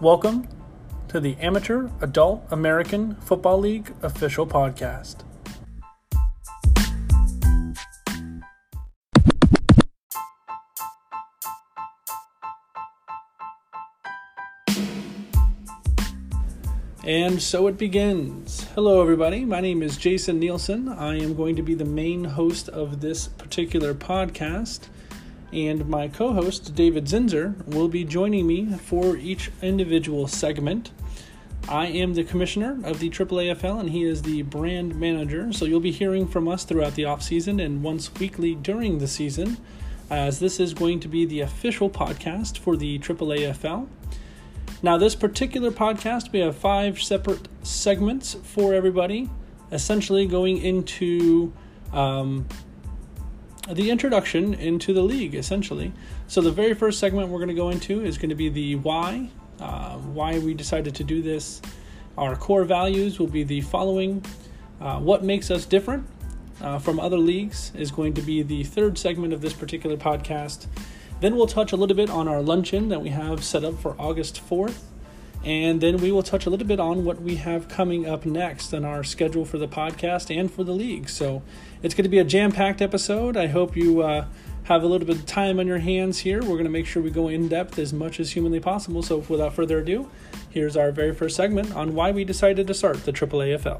Welcome to the Amateur Adult American Football League official podcast. And so it begins. Hello everybody, my name is Jason Nielsen. I am going to be the main host of this particular podcast, and my co-host David Zinzer will be joining me for each individual segment. I am the commissioner of the AAAFL and he is the brand manager, so you'll be hearing from us throughout the off-season and once weekly during the season, as this is going to be the official podcast for the AAAFL. Now, this particular podcast, we have 5 separate segments for everybody, essentially going into the introduction into the league, essentially. So the very first segment we're going to go into is going to be the why we decided to do this. Our core values will be the following. What makes us different from other leagues is going to be the third segment of this particular podcast. Then we'll touch a little bit on our luncheon that we have set up for August 4th. And then we will touch a little bit on what we have coming up next on our schedule for the podcast and for the league. So it's going to be a jam-packed episode. I hope you have a little bit of time on your hands here. We're going to make sure we go in-depth as much as humanly possible. So without further ado, here's our very first segment on why we decided to start the AAAFL.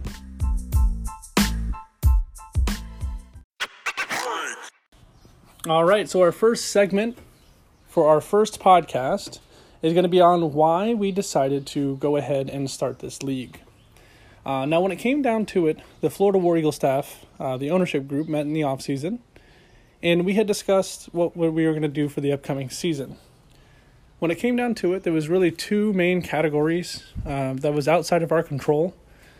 All right, so our first segment for our first podcast is going to be on why we decided to go ahead and start this league. Now, when it came down to it, the Florida War Eagle staff, the ownership group, met in the offseason, and we had discussed what we were going to do for the upcoming season. When it came down to it, there was really 2 main categories that was outside of our control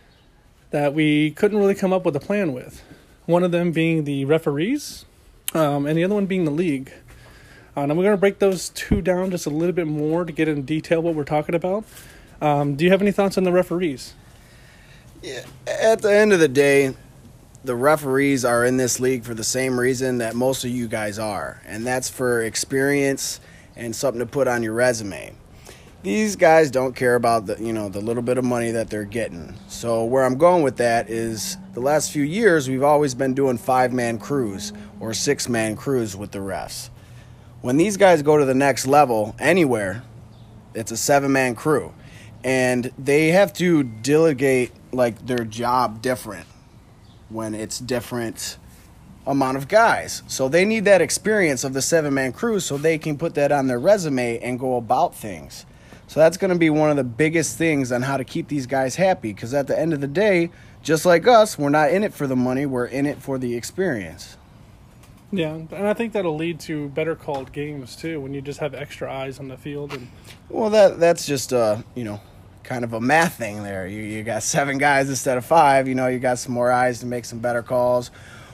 that we couldn't really come up with a plan with. One of them being the referees, and the other one being the league. And we're going to break those 2 down just a little bit more to get in detail what we're talking about. Do you have any thoughts on the referees? Yeah, at the end of the day, the referees are in this league for the same reason that most of you guys are, and that's for experience and something to put on your resume. These guys don't care about the little bit of money that they're getting. So where I'm going with that is the last few years we've always been doing 5-man crews or 6-man crews with the refs. When these guys go to the next level anywhere, it's a 7-man crew, and they have to delegate their job different when it's different amount of guys. So they need that experience of the 7-man crew so they can put that on their resume and go about things. So that's going to be one of the biggest things on how to keep these guys happy, because at the end of the day, just like us, we're not in it for the money, we're in it for the experience. Yeah, and I think that'll lead to better called games too, when you just have extra eyes on the field. Well, that's just kind of a math thing there. You got 7 guys instead of 5. You got some more eyes to make some better calls,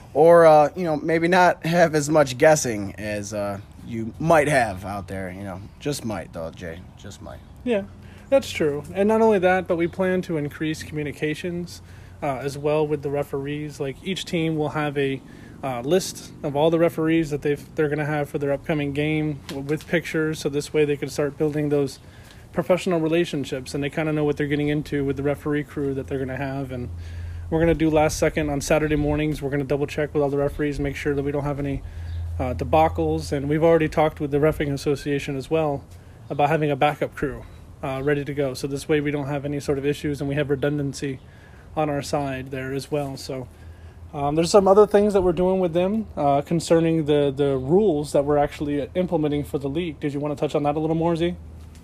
or maybe not have as much guessing as you might have out there. Just might though, Jay. Just might. Yeah, that's true. And not only that, but we plan to increase communications as well with the referees. Like, each team will have a list of all the referees that they're going to have for their upcoming game with pictures, so this way they can start building those professional relationships and they kind of know what they're getting into with the referee crew that they're going to have. And we're going to do last second on Saturday mornings. We're going to double check with all the referees, make sure that we don't have any debacles, and we've already talked with the Reffing Association as well about having a backup crew ready to go, so this way we don't have any sort of issues and we have redundancy on our side there as well. So there's some other things that we're doing with them concerning the rules that we're actually implementing for the league. Did you want to touch on that a little more, Z?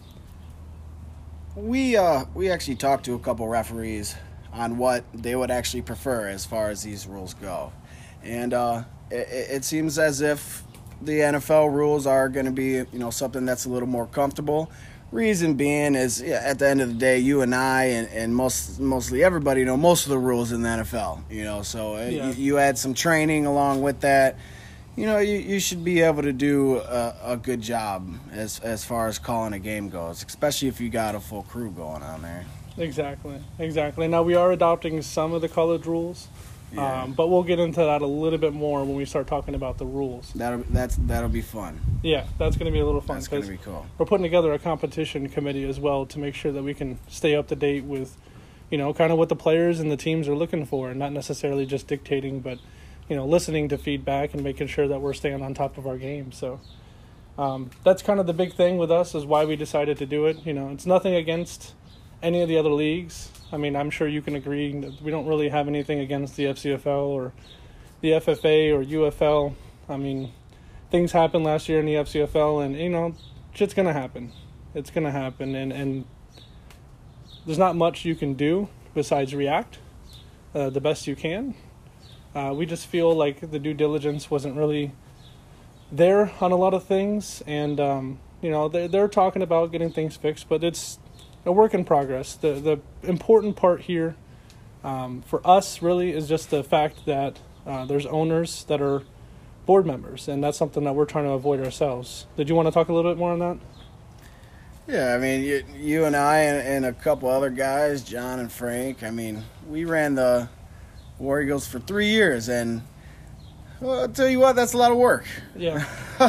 We actually talked to a couple referees on what they would actually prefer as far as these rules go. And it seems as if the NFL rules are going to be, something that's a little more comfortable. Reason being is, at the end of the day, you and I and mostly everybody know most of the rules in the NFL. So you add some training along with that. You should be able to do a good job as far as calling a game goes, especially if you got a full crew going on there. Exactly. Now, we are adopting some of the college rules Yeah. But we'll get into that a little bit more when we start talking about the rules. That'll be fun. Yeah, that's going to be a little fun. That's going to be cool. We're putting together a competition committee as well to make sure that we can stay up to date with, kind of what the players and the teams are looking for, and not necessarily just dictating, but, listening to feedback and making sure that we're staying on top of our game. So that's kind of the big thing with us, is why we decided to do it. It's nothing against any of the other leagues. I mean, I'm sure you can agree that we don't really have anything against the FCFL or the FFA or UFL. I mean, things happened last year in the FCFL, and, shit's going to happen. It's going to happen, and there's not much you can do besides react the best you can. We just feel like the due diligence wasn't really there on a lot of things, and, they're talking about getting things fixed, but it's a work in progress. The important part here for us really is just the fact that there's owners that are board members, and that's something that we're trying to avoid ourselves. Did you want to talk a little bit more on that? Yeah, I mean, you and I and a couple other guys, John and Frank, I mean, we ran the War Eagles for 3 years, and I'll tell you what, that's a lot of work. Yeah.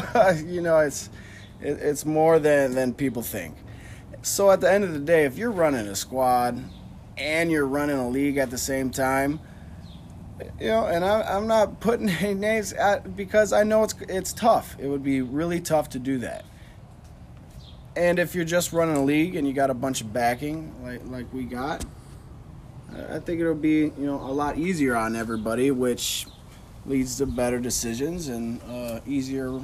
It's more than people think. So at the end of the day, if you're running a squad and you're running a league at the same time, and I'm not putting any names because I know it's tough. It would be really tough to do that. And if you're just running a league and you got a bunch of backing like we got, I think it'll be a lot easier on everybody, which leads to better decisions and easier,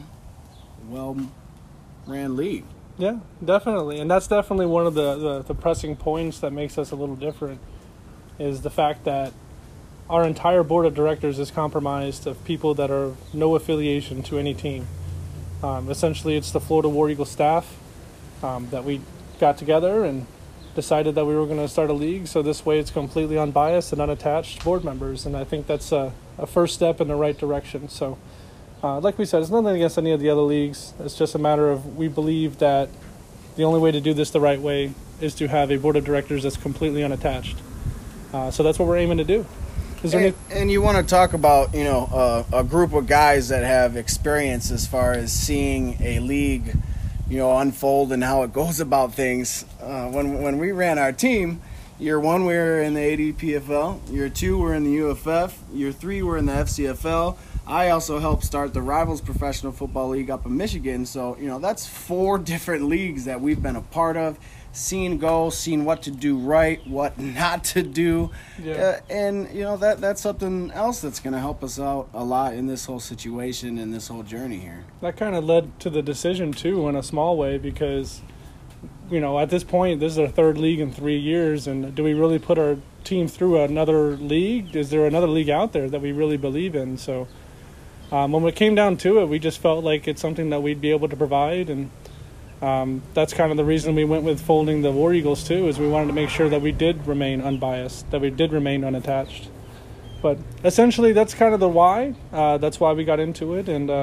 well-ran league. Yeah, definitely. And that's definitely one of the pressing points that makes us a little different, is the fact that our entire board of directors is comprised of people that are no affiliation to any team. Essentially, it's the Florida War Eagle staff that we got together and decided that we were going to start a league, so this way it's completely unbiased and unattached board members, and I think that's a first step in the right direction. So like we said, it's nothing against any of the other leagues. It's just a matter of, we believe that the only way to do this the right way is to have a board of directors that's completely unattached. So that's what we're aiming to do. And you want to talk about, a group of guys that have experience as far as seeing a league, unfold and how it goes about things. When we ran our team, year 1 we were in the ADPFL, year 2 we're in the UFF, year 3 we're in the FCFL. I also helped start the Rivals Professional Football League up in Michigan. So, that's 4 different leagues that we've been a part of, seen what to do right, what not to do. Yeah. And that's something else that's going to help us out a lot in this whole situation and this whole journey here. That kind of led to the decision, too, in a small way, because, at this point, this is our 3rd league in 3 years, and do we really put our team through another league? Is there another league out there that we really believe in? So when it came down to it, we just felt like it's something that we'd be able to provide, and that's kind of the reason we went with folding the War Eagles too, is we wanted to make sure that we did remain unbiased, that we did remain unattached. But essentially, that's kind of the why. That's why we got into it, and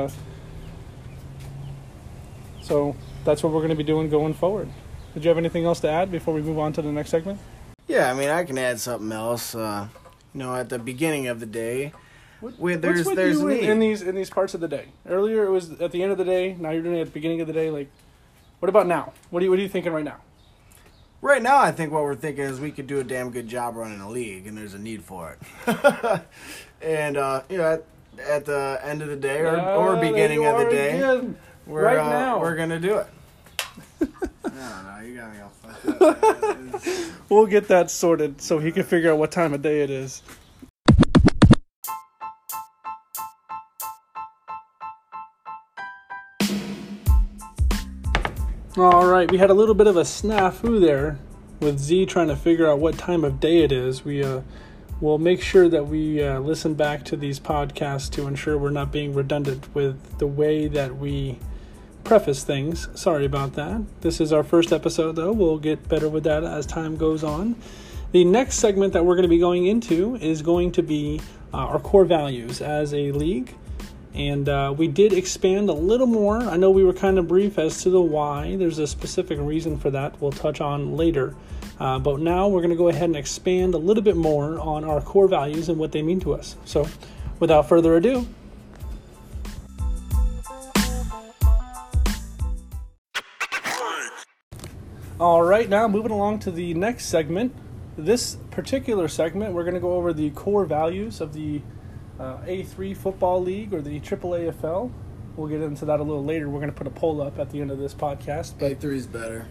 so that's what we're going to be doing going forward. Did you have anything else to add before we move on to the next segment? Yeah, I mean, I can add something else. At the beginning of the day, there's need in these parts of the day. Earlier it was at the end of the day. Now you're doing it at the beginning of the day. Like, what about now? What are you thinking right now? Right now, I think what we're thinking is we could do a damn good job running a league, and there's a need for it. And at the end of the day or beginning of the day, we're gonna do it. No, you got me all fucked up. We'll get that sorted so he can figure out what time of day it is. All right, we had a little bit of a snafu there with Z trying to figure out what time of day it is. We'll make sure that we listen back to these podcasts to ensure we're not being redundant with the way that we preface things. Sorry about that. This is our first episode, though. We'll get better with that as time goes on. The next segment that we're going to be going into is going to be our core values as a league. And we did expand a little more. I know we were kind of brief as to the why. There's a specific reason for that we'll touch on later. But now we're going to go ahead and expand a little bit more on our core values and what they mean to us. So without further ado, all right, now moving along to the next segment. This particular segment, we're going to go over the core values of the A3 Football League or the AAAFL. We'll get into that a little later. We're going to put a poll up at the end of this podcast. But A3 is better.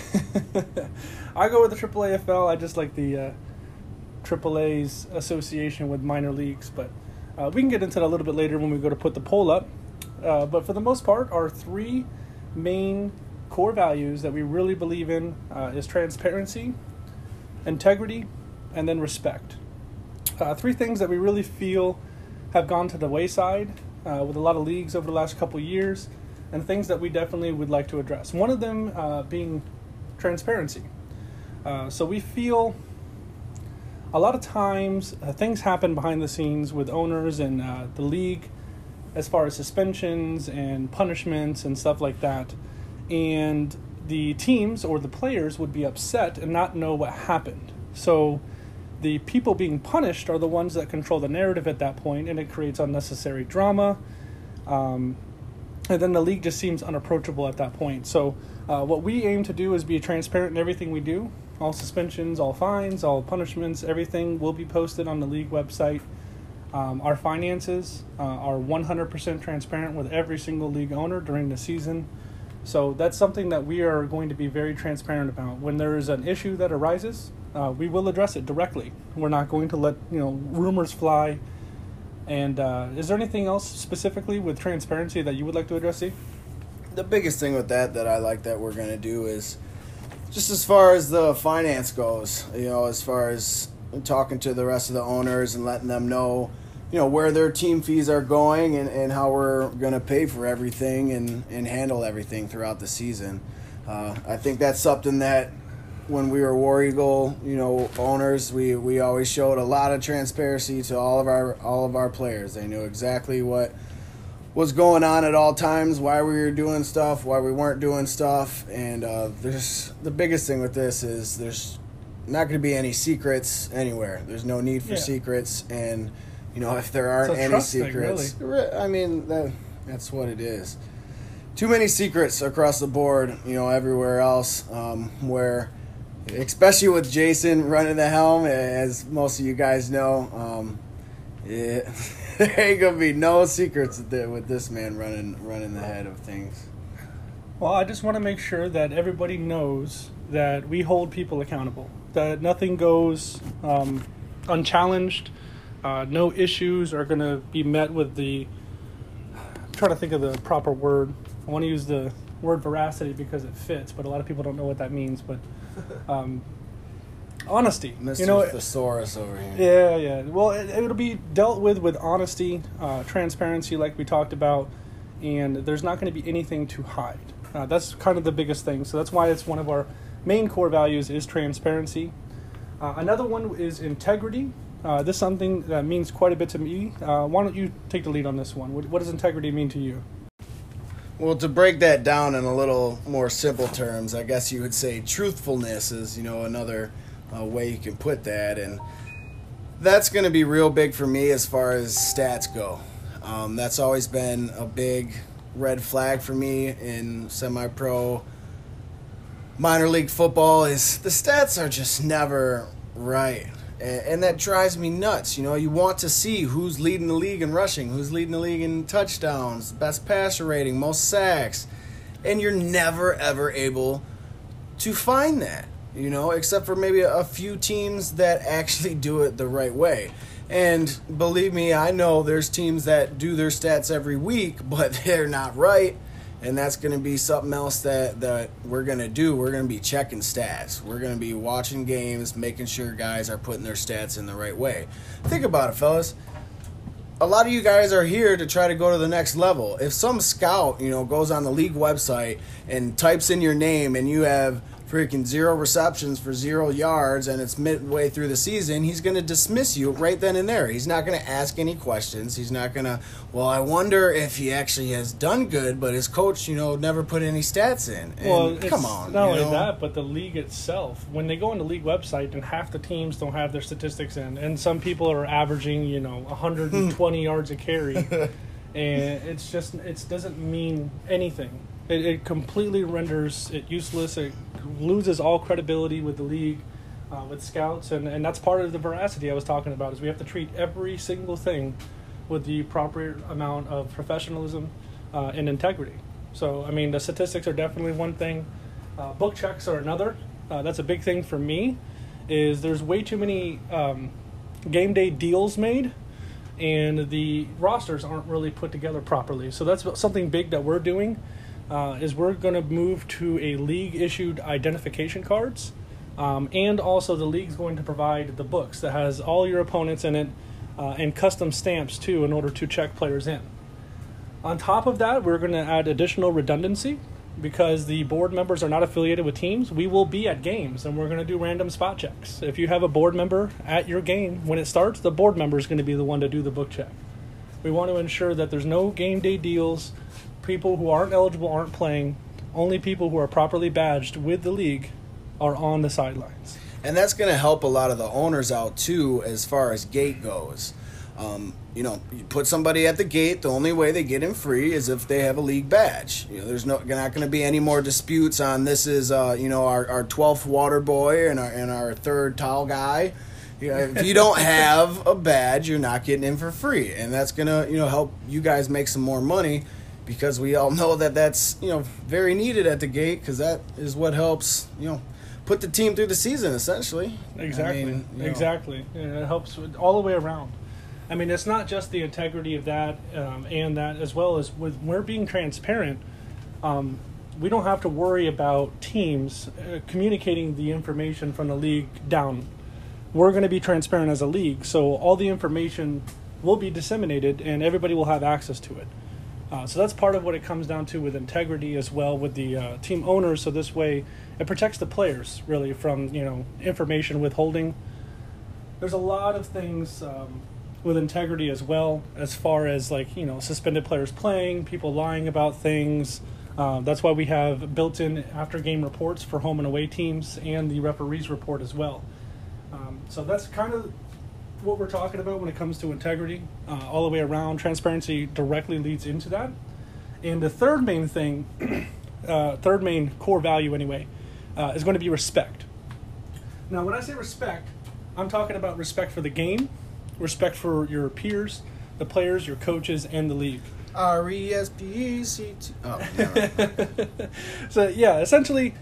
I go with the AAAFL. I just like the AAA's association with minor leagues. But we can get into that a little bit later when we go to put the poll up. But for the most part, our three main core values that we really believe in is transparency, integrity, and then respect. Three things that we really feel have gone to the wayside with a lot of leagues over the last couple of years, and things that we definitely would like to address. One of them being transparency. So we feel a lot of times things happen behind the scenes with owners and the league as far as suspensions and punishments and stuff like that. And the teams or the players would be upset and not know what happened. So the people being punished are the ones that control the narrative at that point, and it creates unnecessary drama. And then the league just seems unapproachable at that point. So what we aim to do is be transparent in everything we do. All suspensions, all fines, all punishments, everything will be posted on the league website. Our finances are 100% transparent with every single league owner during the season. So that's something that we are going to be very transparent about. When there is an issue that arises, we will address it directly. We're not going to let rumors fly. And is there anything else specifically with transparency that you would like to address, Steve? The biggest thing with that I like that we're going to do is just as far as the finance goes, as far as talking to the rest of the owners and letting them know, where their team fees are going and how we're going to pay for everything and handle everything throughout the season. I think that's something that when we were War Eagle, owners, we always showed a lot of transparency to all of our players. They knew exactly what was going on at all times, why we were doing stuff, why we weren't doing stuff. And there's the biggest thing with this is there's not going to be any secrets anywhere. There's no need for secrets. And if there aren't any secrets, really. I mean, that's what it is. Too many secrets across the board, everywhere else, where, especially with Jason running the helm, as most of you guys know, there ain't going to be no secrets with this man running the head of things. Well, I just want to make sure that everybody knows that we hold people accountable, that nothing goes unchallenged. No issues are going to be met with I'm trying to think of the proper word. I want to use the word veracity because it fits, but a lot of people don't know what that means. But honesty. Mr. Thesaurus over here. Yeah. Well, it'll be dealt with honesty, transparency like we talked about, and there's not going to be anything to hide. That's kind of the biggest thing. So that's why it's one of our main core values is transparency. Another one is integrity. This is something that means quite a bit to me. Why don't you take the lead on this one? What does integrity mean to you? Well, to break that down in a little more simple terms, I guess you would say truthfulness is, another way you can put that. And that's going to be real big for me as far as stats go. That's always been a big red flag for me in semi-pro minor league football is the stats are just never right. And that drives me nuts. You want to see who's leading the league in rushing, who's leading the league in touchdowns, best passer rating, most sacks. And you're never, ever able to find that, except for maybe a few teams that actually do it the right way. And believe me, I know there's teams that do their stats every week, but they're not right. And that's going to be something else that we're going to do. We're going to be checking stats. We're going to be watching games, making sure guys are putting their stats in the right way. Think about it, fellas. A lot of you guys are here to try to go to the next level. If some scout, goes on the league website and types in your name and you have freaking 0 receptions for 0 yards and it's midway through the season, he's going to dismiss you right then and there. He's not going to ask any questions. He's not going to, well, I wonder if he actually has done good, but his coach, never put any stats in. And well, come on. Not only that, but the league itself. When they go on the league website and half the teams don't have their statistics in, and some people are averaging, 120 yards a carry, and it doesn't mean anything. It completely renders it useless. It loses all credibility with the league, with scouts, and that's part of the veracity I was talking about. Is we have to treat every single thing with the proper amount of professionalism and integrity. So, I mean, the statistics are definitely one thing. Book checks are another. That's a big thing for me. Is there's way too many game day deals made, and the rosters aren't really put together properly. So that's something big that we're doing. Is we're going to move to a league-issued identification cards, and also the league's going to provide the books that has all your opponents in it, and custom stamps, too, in order to check players in. On top of that, we're going to add additional redundancy, because the board members are not affiliated with teams. We will be at games, and we're going to do random spot checks. If you have a board member at your game, when it starts, the board member is going to be the one to do the book check. We want to ensure that there's no game day deals. People who aren't eligible aren't playing. Only people who are properly badged with the league are on the sidelines. And that's going to help a lot of the owners out, too, as far as gate goes. You put somebody at the gate, the only way they get in free is if they have a league badge. There's not going to be any more disputes on this is, our 12th water boy and our third towel guy. If you don't have a badge, you're not getting in for free. And that's going to, help you guys make some more money, because we all know that that's, very needed at the gate, because that is what helps, put the team through the season, essentially. Exactly. Exactly. It helps all the way around. I mean, it's not just the integrity of that and that, as well as when we're being transparent, we don't have to worry about teams communicating the information from the league down. We're going to be transparent as a league, so all the information will be disseminated and everybody will have access to it. So that's part of what it comes down to with integrity as well with the team owners. So this way it protects the players really from, information withholding. There's a lot of things with integrity as well, as far as suspended players playing, people lying about things. That's why we have built-in after-game reports for home and away teams and the referees report as well. So that's kind of what we're talking about when it comes to integrity all the way around. Transparency directly leads into that. And the third main thing, third main core value anyway, is going to be respect. Now, when I say respect, I'm talking about respect for the game, respect for your peers, the players, your coaches, and the league. RESPECT. Oh, no. So, yeah, essentially,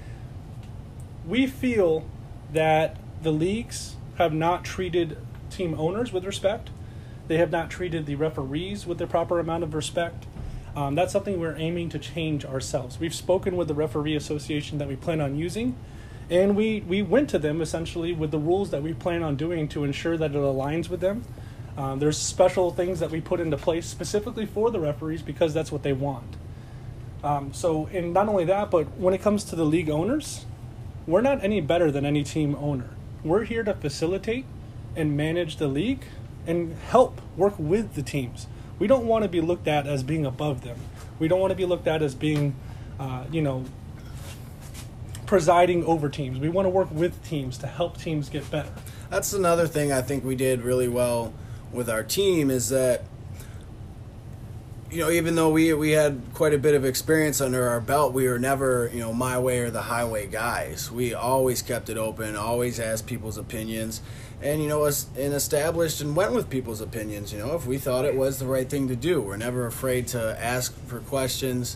we feel that the leagues have not treated team owners with respect. They have not treated the referees with the proper amount of respect. That's something we're aiming to change ourselves. We've spoken with the referee association that we plan on using, and we went to them essentially with the rules that we plan on doing to ensure that it aligns with them. There's special things that we put into place specifically for the referees because that's what they want. And not only that, but when it comes to the league owners, we're not any better than any team owner. We're here to facilitate and manage the league and help work with the teams. We don't want to be looked at as being above them. We don't want to be looked at as being, presiding over teams. We want to work with teams to help teams get better. That's another thing I think we did really well with our team is that, even though we had quite a bit of experience under our belt, we were never, my way or the highway guys. We always kept it open, always asked people's opinions, and, established and went with people's opinions, if we thought it was the right thing to do. We're never afraid to ask for questions,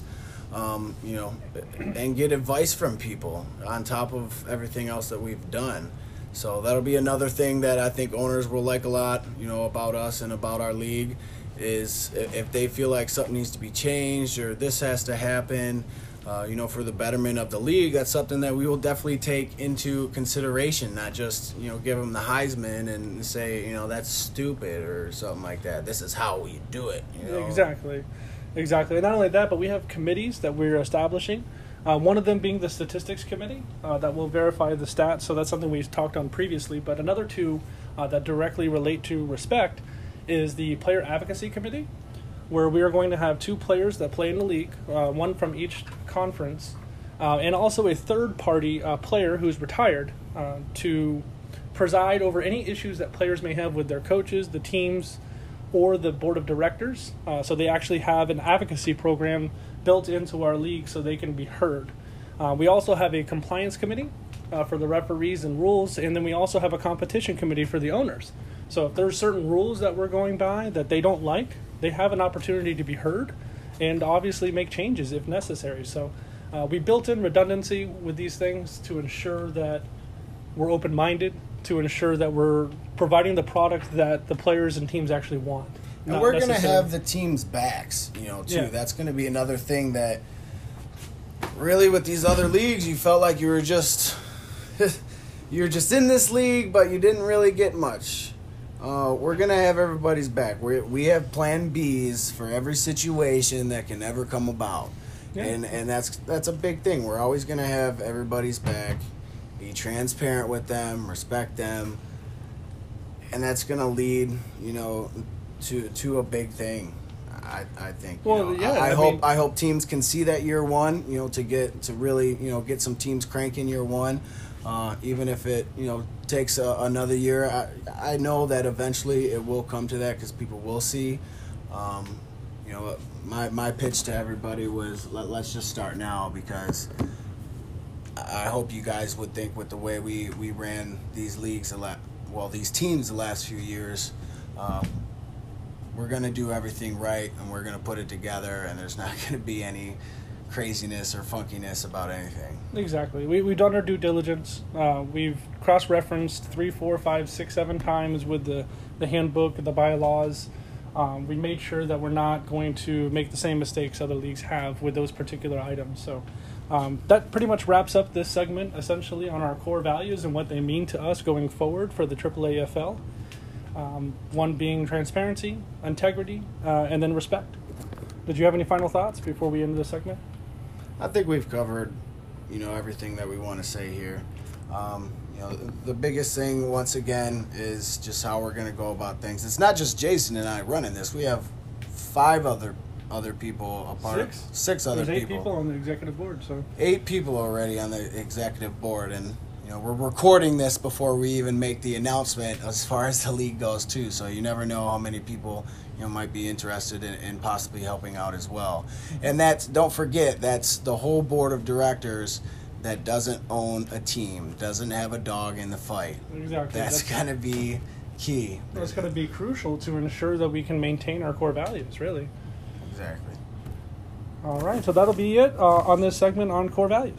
and get advice from people on top of everything else that we've done. So that'll be another thing that I think owners will like a lot, about us and about our league, is if they feel like something needs to be changed or this has to happen, for the betterment of the league, that's something that we will definitely take into consideration, not just, give them the Heisman and say, that's stupid or something like that. This is how we do it. Exactly. And not only that, but we have committees that we're establishing One of them being the statistics committee that will verify the stats. So that's something we talked on previously. But another two that directly relate to respect is the player advocacy committee, where we are going to have two players that play in the league, one from each conference, and also a third-party player who's retired to preside over any issues that players may have with their coaches, the teams, or the board of directors. So they actually have an advocacy program built into our league so they can be heard. We also have a compliance committee for the referees and rules, and then we also have a competition committee for the owners. So if there's certain rules that we're going by that they don't like, they have an opportunity to be heard and obviously make changes if necessary. So we built in redundancy with these things to ensure that we're open-minded, to ensure that we're providing the product that the players and teams actually want. And we're going to have the team's backs, too. Yeah. That's going to be another thing that really with these other leagues, you felt like you were just you're just in this league, but you didn't really get much. We're going to have everybody's back. We have plan Bs for every situation that can ever come about. Yeah. And that's a big thing. We're always going to have everybody's back, be transparent with them, respect them, and that's going to lead, to a big thing. I think. Well, yeah. I hope teams can see that year one. To really get some teams cranking year one. Even if it takes another year, I know that eventually it will come to that because people will see. My pitch to everybody was let's just start now, because I hope you guys would think with the way we ran these leagues these teams the last few years. We're going to do everything right, and we're going to put it together, and there's not going to be any craziness or funkiness about anything. Exactly. We've done our due diligence. We've cross-referenced 3, 4, 5, 6, 7 times with the handbook, the bylaws. We made sure that we're not going to make the same mistakes other leagues have with those particular items. So that pretty much wraps up this segment, essentially, on our core values and what they mean to us going forward for the AAAFL. One being transparency, integrity, and then respect. Did you have any final thoughts before we end this segment? I think we've covered, everything that we want to say here. The biggest thing, once again, is just how we're going to go about things. It's not just Jason and I running this. We have 5 other people a part. 6 other people. There's 8 people on the executive board. So 8 people already on the executive board, and we're recording this before we even make the announcement as far as the league goes too. So you never know how many people might be interested in possibly helping out as well. And don't forget, that's the whole board of directors that doesn't own a team, doesn't have a dog in the fight. Exactly. That's going to be key. That's going to be crucial to ensure that we can maintain our core values, really. Exactly. All right, so that'll be it on this segment on core values.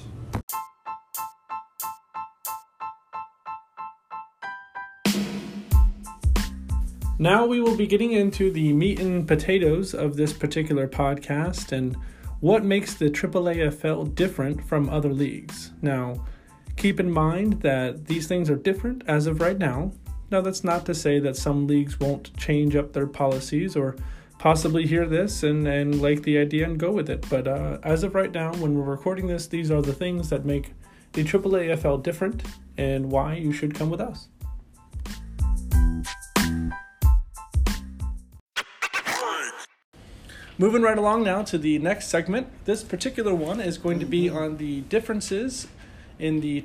Now we will be getting into the meat and potatoes of this particular podcast and what makes the AAAFL different from other leagues. Now, keep in mind that these things are different as of right now. Now, that's not to say that some leagues won't change up their policies or possibly hear this and like the idea and go with it. But as of right now, when we're recording this, these are the things that make the AAAFL different and why you should come with us. Moving right along now to the next segment. This particular one is going to be on the differences in the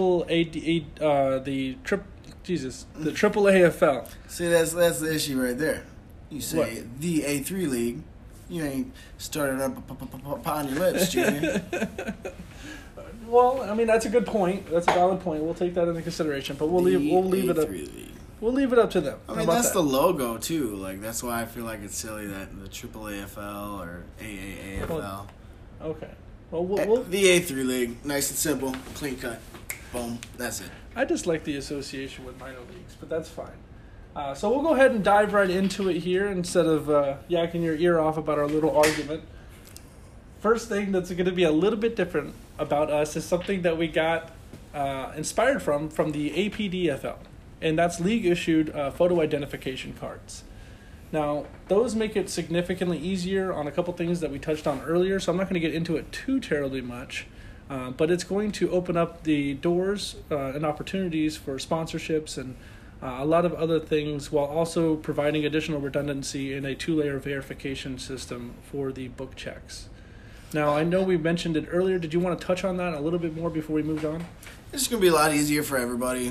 AAAFL. See, that's the issue right there. You say what? The A3 league, you ain't started up on your lips, Junior. Well, I mean, that's a good point. That's a valid point. We'll take that into consideration, but we'll leave it up. League. We'll leave it up to them. I mean, that's the logo, too. Like, that's why I feel like it's silly that the AAAFL or AAAFL. Okay. Well, the A3 League. Nice and simple. Clean cut. Boom. That's it. I just like the association with minor leagues, but that's fine. So we'll go ahead and dive right into it here instead of yakking your ear off about our little argument. First thing that's going to be a little bit different about us is something that we got inspired from the APDFL. And that's league-issued photo identification cards. Now, those make it significantly easier on a couple things that we touched on earlier, so I'm not going to get into it too terribly much. But it's going to open up the doors and opportunities for sponsorships and a lot of other things, while also providing additional redundancy in a 2-layer verification system for the book checks. Now, I know we mentioned it earlier. Did you want to touch on that a little bit more before we moved on? It's going to be a lot easier for everybody.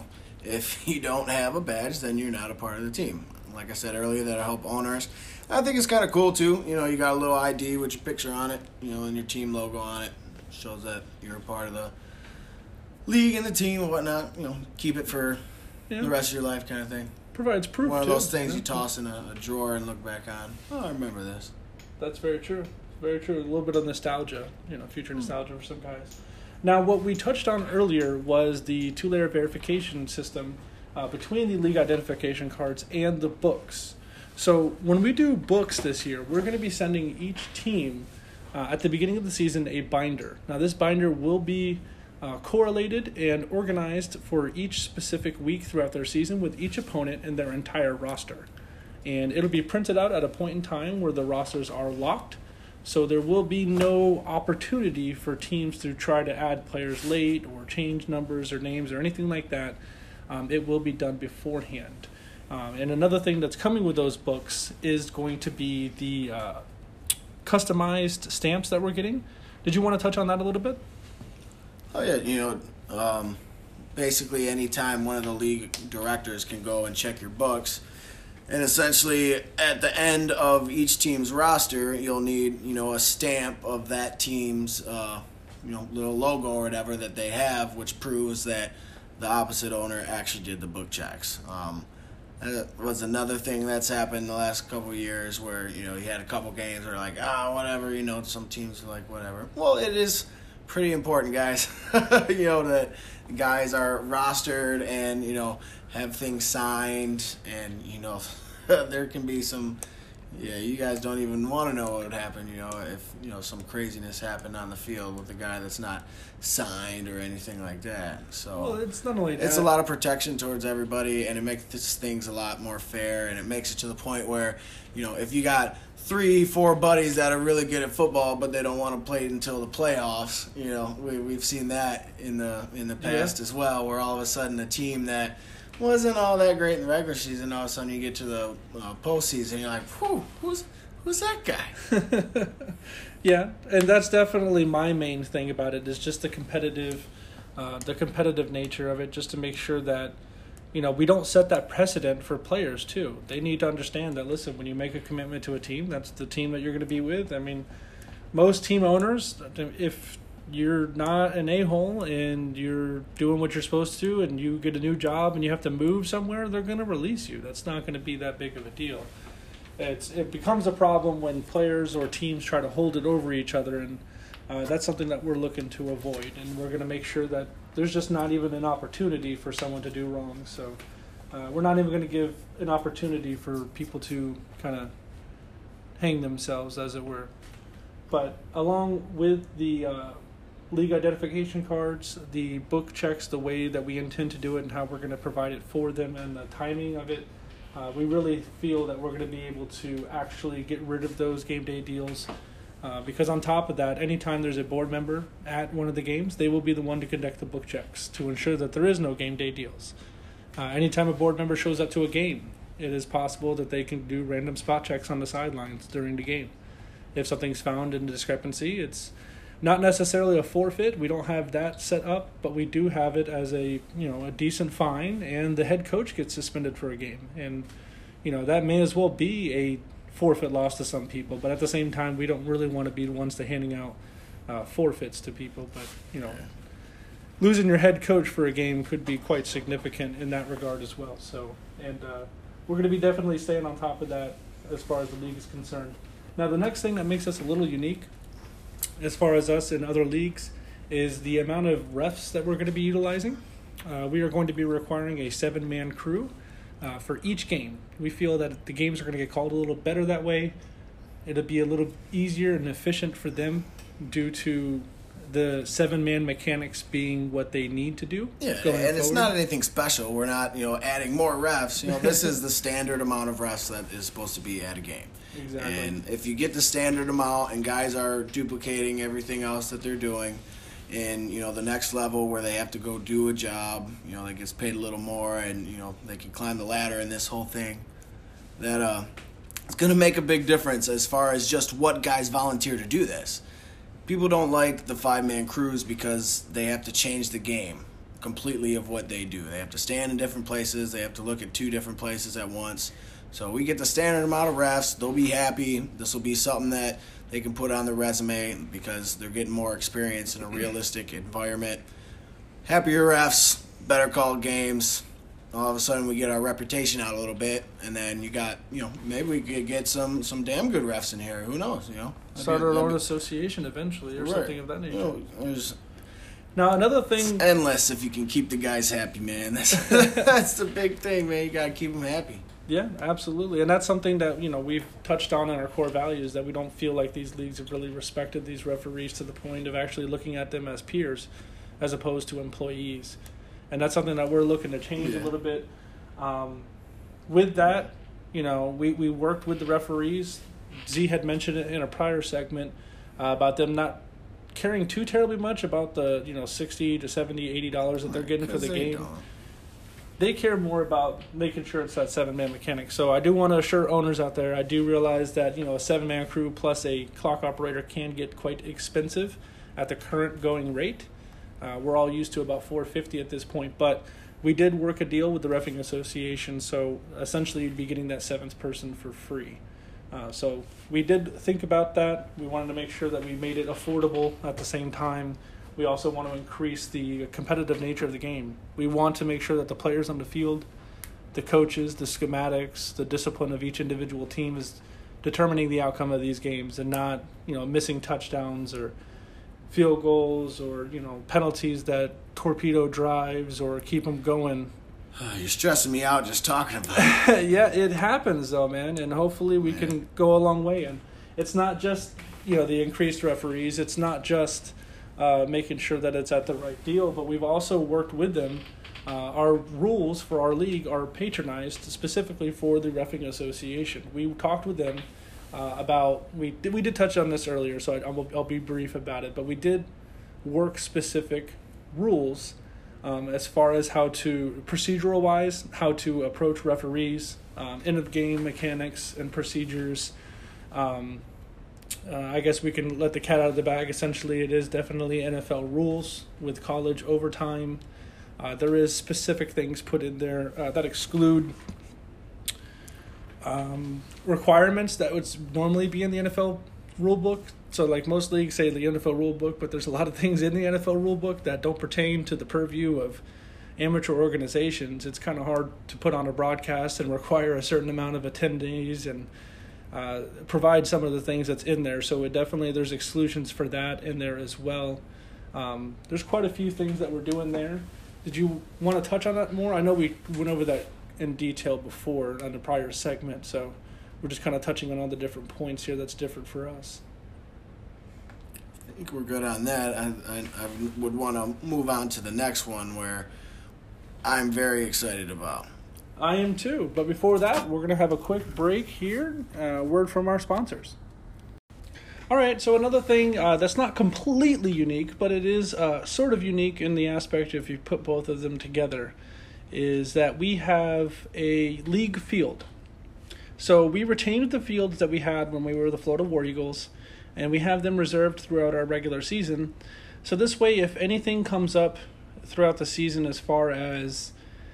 If you don't have a badge, then you're not a part of the team. Like I said earlier, that'll help owners. I think it's kind of cool, too. You got a little ID with your picture on it, and your team logo on it. Shows that you're a part of the league and the team and whatnot. Keep it for the rest of your life kind of thing. Provides proof, One of those things you toss in a drawer and look back on. Oh, I remember this. That's very true. Very true. A little bit of nostalgia, future nostalgia for some guys. Now, what we touched on earlier was the 2-layer verification system between the league identification cards and the books. So when we do books this year, we're going to be sending each team at the beginning of the season a binder. Now, this binder will be correlated and organized for each specific week throughout their season with each opponent and their entire roster. And it'll be printed out at a point in time where the rosters are locked. So there will be no opportunity for teams to try to add players late or change numbers or names or anything like that. It will be done beforehand. And another thing that's coming with those books is going to be the customized stamps that we're getting. Did you want to touch on that a little bit? Oh, yeah. Basically anytime one of the league directors can go and check your books. And essentially, at the end of each team's roster, you'll need, a stamp of that team's, little logo or whatever that they have, which proves that the opposite owner actually did the book checks. That was another thing that's happened the last couple of years where, you had a couple games where like, whatever, some teams are like, whatever. Well, it is pretty important, guys, that guys are rostered and, have things signed and, there can be some, you guys don't even want to know what would happen, if, some craziness happened on the field with a guy that's not signed or anything like that. So well, it's not only that. It's a lot of protection towards everybody, and it makes things a lot more fair, and it makes it to the point where, if you got 3-4 buddies that are really good at football, but they don't want to play until the playoffs, we've seen that in the past as well, where all of a sudden a team that wasn't all that great in the regular season, all of a sudden you get to the postseason, you're like, whew, who's that guy? Yeah, and that's definitely my main thing about it is just the competitive nature of it, just to make sure that, we don't set that precedent for players too. They need to understand that, listen, when you make a commitment to a team, that's the team that you're going to be with. I mean, most team owners, if you're not an a-hole and you're doing what you're supposed to and you get a new job and you have to move somewhere, they're going to release you. That's not going to be that big of a deal. It becomes a problem when players or teams try to hold it over each other, and that's something that we're looking to avoid, and we're going to make sure that there's just not even an opportunity for someone to do wrong. So we're not even going to give an opportunity for people to kind of hang themselves, as it were. But along with the league identification cards, the book checks, the way that we intend to do it and how we're going to provide it for them and the timing of it, we really feel that we're going to be able to actually get rid of those game day deals because on top of that, anytime there's a board member at one of the games, they will be the one to conduct the book checks to ensure that there is no game day deals. Anytime a board member shows up to a game, it is possible that they can do random spot checks on the sidelines during the game. If something's found in discrepancy, it's not necessarily a forfeit. We don't have that set up, but we do have it as a decent fine, and the head coach gets suspended for a game. And that may as well be a forfeit loss to some people, but at the same time, we don't really want to be the ones to handing out forfeits to people. But losing your head coach for a game could be quite significant in that regard as well. So, and we're going to be definitely staying on top of that as far as the league is concerned. Now, the next thing that makes us a little unique as far as us in other leagues is the amount of refs that we're going to be utilizing. We are going to be requiring a 7-man crew for each game. We feel that the games are going to get called a little better that way. It'll be a little easier and efficient for them due to the 7-man mechanics being what they need to do. Yeah, and it's not anything special. We're not, adding more refs. This is the standard amount of refs that is supposed to be at a game. Exactly. And if you get the standard amount and guys are duplicating everything else that they're doing, in, the next level where they have to go do a job, that gets paid a little more, and, they can climb the ladder in this whole thing, that it's going to make a big difference as far as just what guys volunteer to do this. People don't like the 5-man crews because they have to change the game completely of what they do. They have to stand in different places. They have to look at 2 different places at once. So we get the standard amount of refs. They'll be happy. This will be something that they can put on their resume because they're getting more experience in a realistic environment. Happier refs, better called games. All of a sudden we get our reputation out a little bit, and then you got, maybe we could get some damn good refs in here. Who knows, Start our own association eventually or right. Something of that nature. There's Now, another thing... It's endless if you can keep the guys happy, man. That's the big thing, man. You got to keep them happy. Yeah, absolutely. And that's something that, we've touched on in our core values, that we don't feel like these leagues have really respected these referees to the point of actually looking at them as peers as opposed to employees. And that's something that we're looking to change a little bit. With that, we worked with the referees. Z had mentioned it in a prior segment about them not caring too terribly much about the $60 to $70, $80 that they're getting for the game. They care more about making sure it's that 7-man mechanic. So I do want to assure owners out there, I do realize that a 7-man crew plus a clock operator can get quite expensive at the current going rate. We're all used to about $450 at this point, but we did work a deal with the Reffing Association, so essentially you'd be getting that 7th person for free. So we did think about that. We wanted to make sure that we made it affordable at the same time. We also want to increase the competitive nature of the game. We want to make sure that the players on the field, the coaches, the schematics, the discipline of each individual team is determining the outcome of these games, and not, missing touchdowns or field goals or, penalties that torpedo drives or keep them going. You're stressing me out just talking about it. Yeah, it happens though, man, and hopefully we can go a long way. And it's not just, the increased referees. It's not just making sure that it's at the right deal, but we've also worked with them. Our rules for our league are patronized specifically for the Reffing Association. We talked with them about, we did touch on this earlier, so I'll be brief about it, but we did work specific rules as far as how to, procedural-wise, how to approach referees, end-of-game mechanics and procedures. I guess we can let the cat out of the bag. Essentially, it is definitely NFL rules with college overtime. There is specific things put in there that exclude requirements that would normally be in the NFL rule book. So like most leagues say the NFL rule book, but there's a lot of things in the NFL rule book that don't pertain to the purview of amateur organizations. It's kind of hard to put on a broadcast and require a certain amount of attendees and provide some of the things that's in there. So there's exclusions for that in there as well. There's quite a few things that we're doing there. Did you want to touch on that more? I know we went over that in detail before on the prior segment, so we're just kind of touching on all the different points here that's different for us. I think we're good on that. I would want to move on to the next one where I'm very excited about. I am too. But before that, we're going to have a quick break here. Word from our sponsors. All right, so another thing that's not completely unique, but it is sort of unique in the aspect if you put both of them together, is that we have a league field. So we retained the fields that we had when we were the Florida War Eagles, and we have them reserved throughout our regular season. So this way, if anything comes up throughout the season as far as,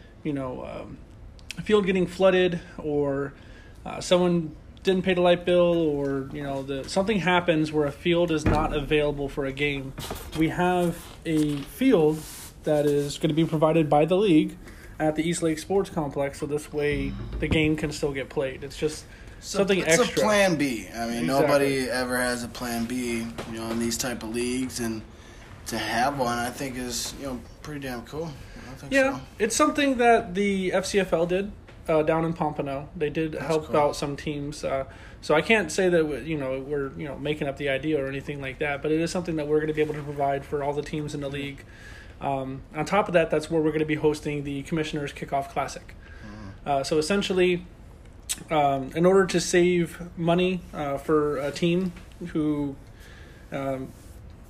a field getting flooded or someone didn't pay the light bill or, something happens where a field is not available for a game, we have a field that is going to be provided by the league at the East Lake Sports Complex, so this way the game can still get played. It's just something extra. It's a plan B. I mean, Exactly. Nobody ever has a plan B, in these type of leagues, and to have one, I think is, pretty damn cool. I think so. It's something that the FCFL did down in Pompano. They did help out some teams. So I can't say that we're making up the idea or anything like that, but it is something that we're going to be able to provide for all the teams in the league. On top of that, that's where we're going to be hosting the Commissioners Kickoff Classic. So essentially, in order to save money for a team who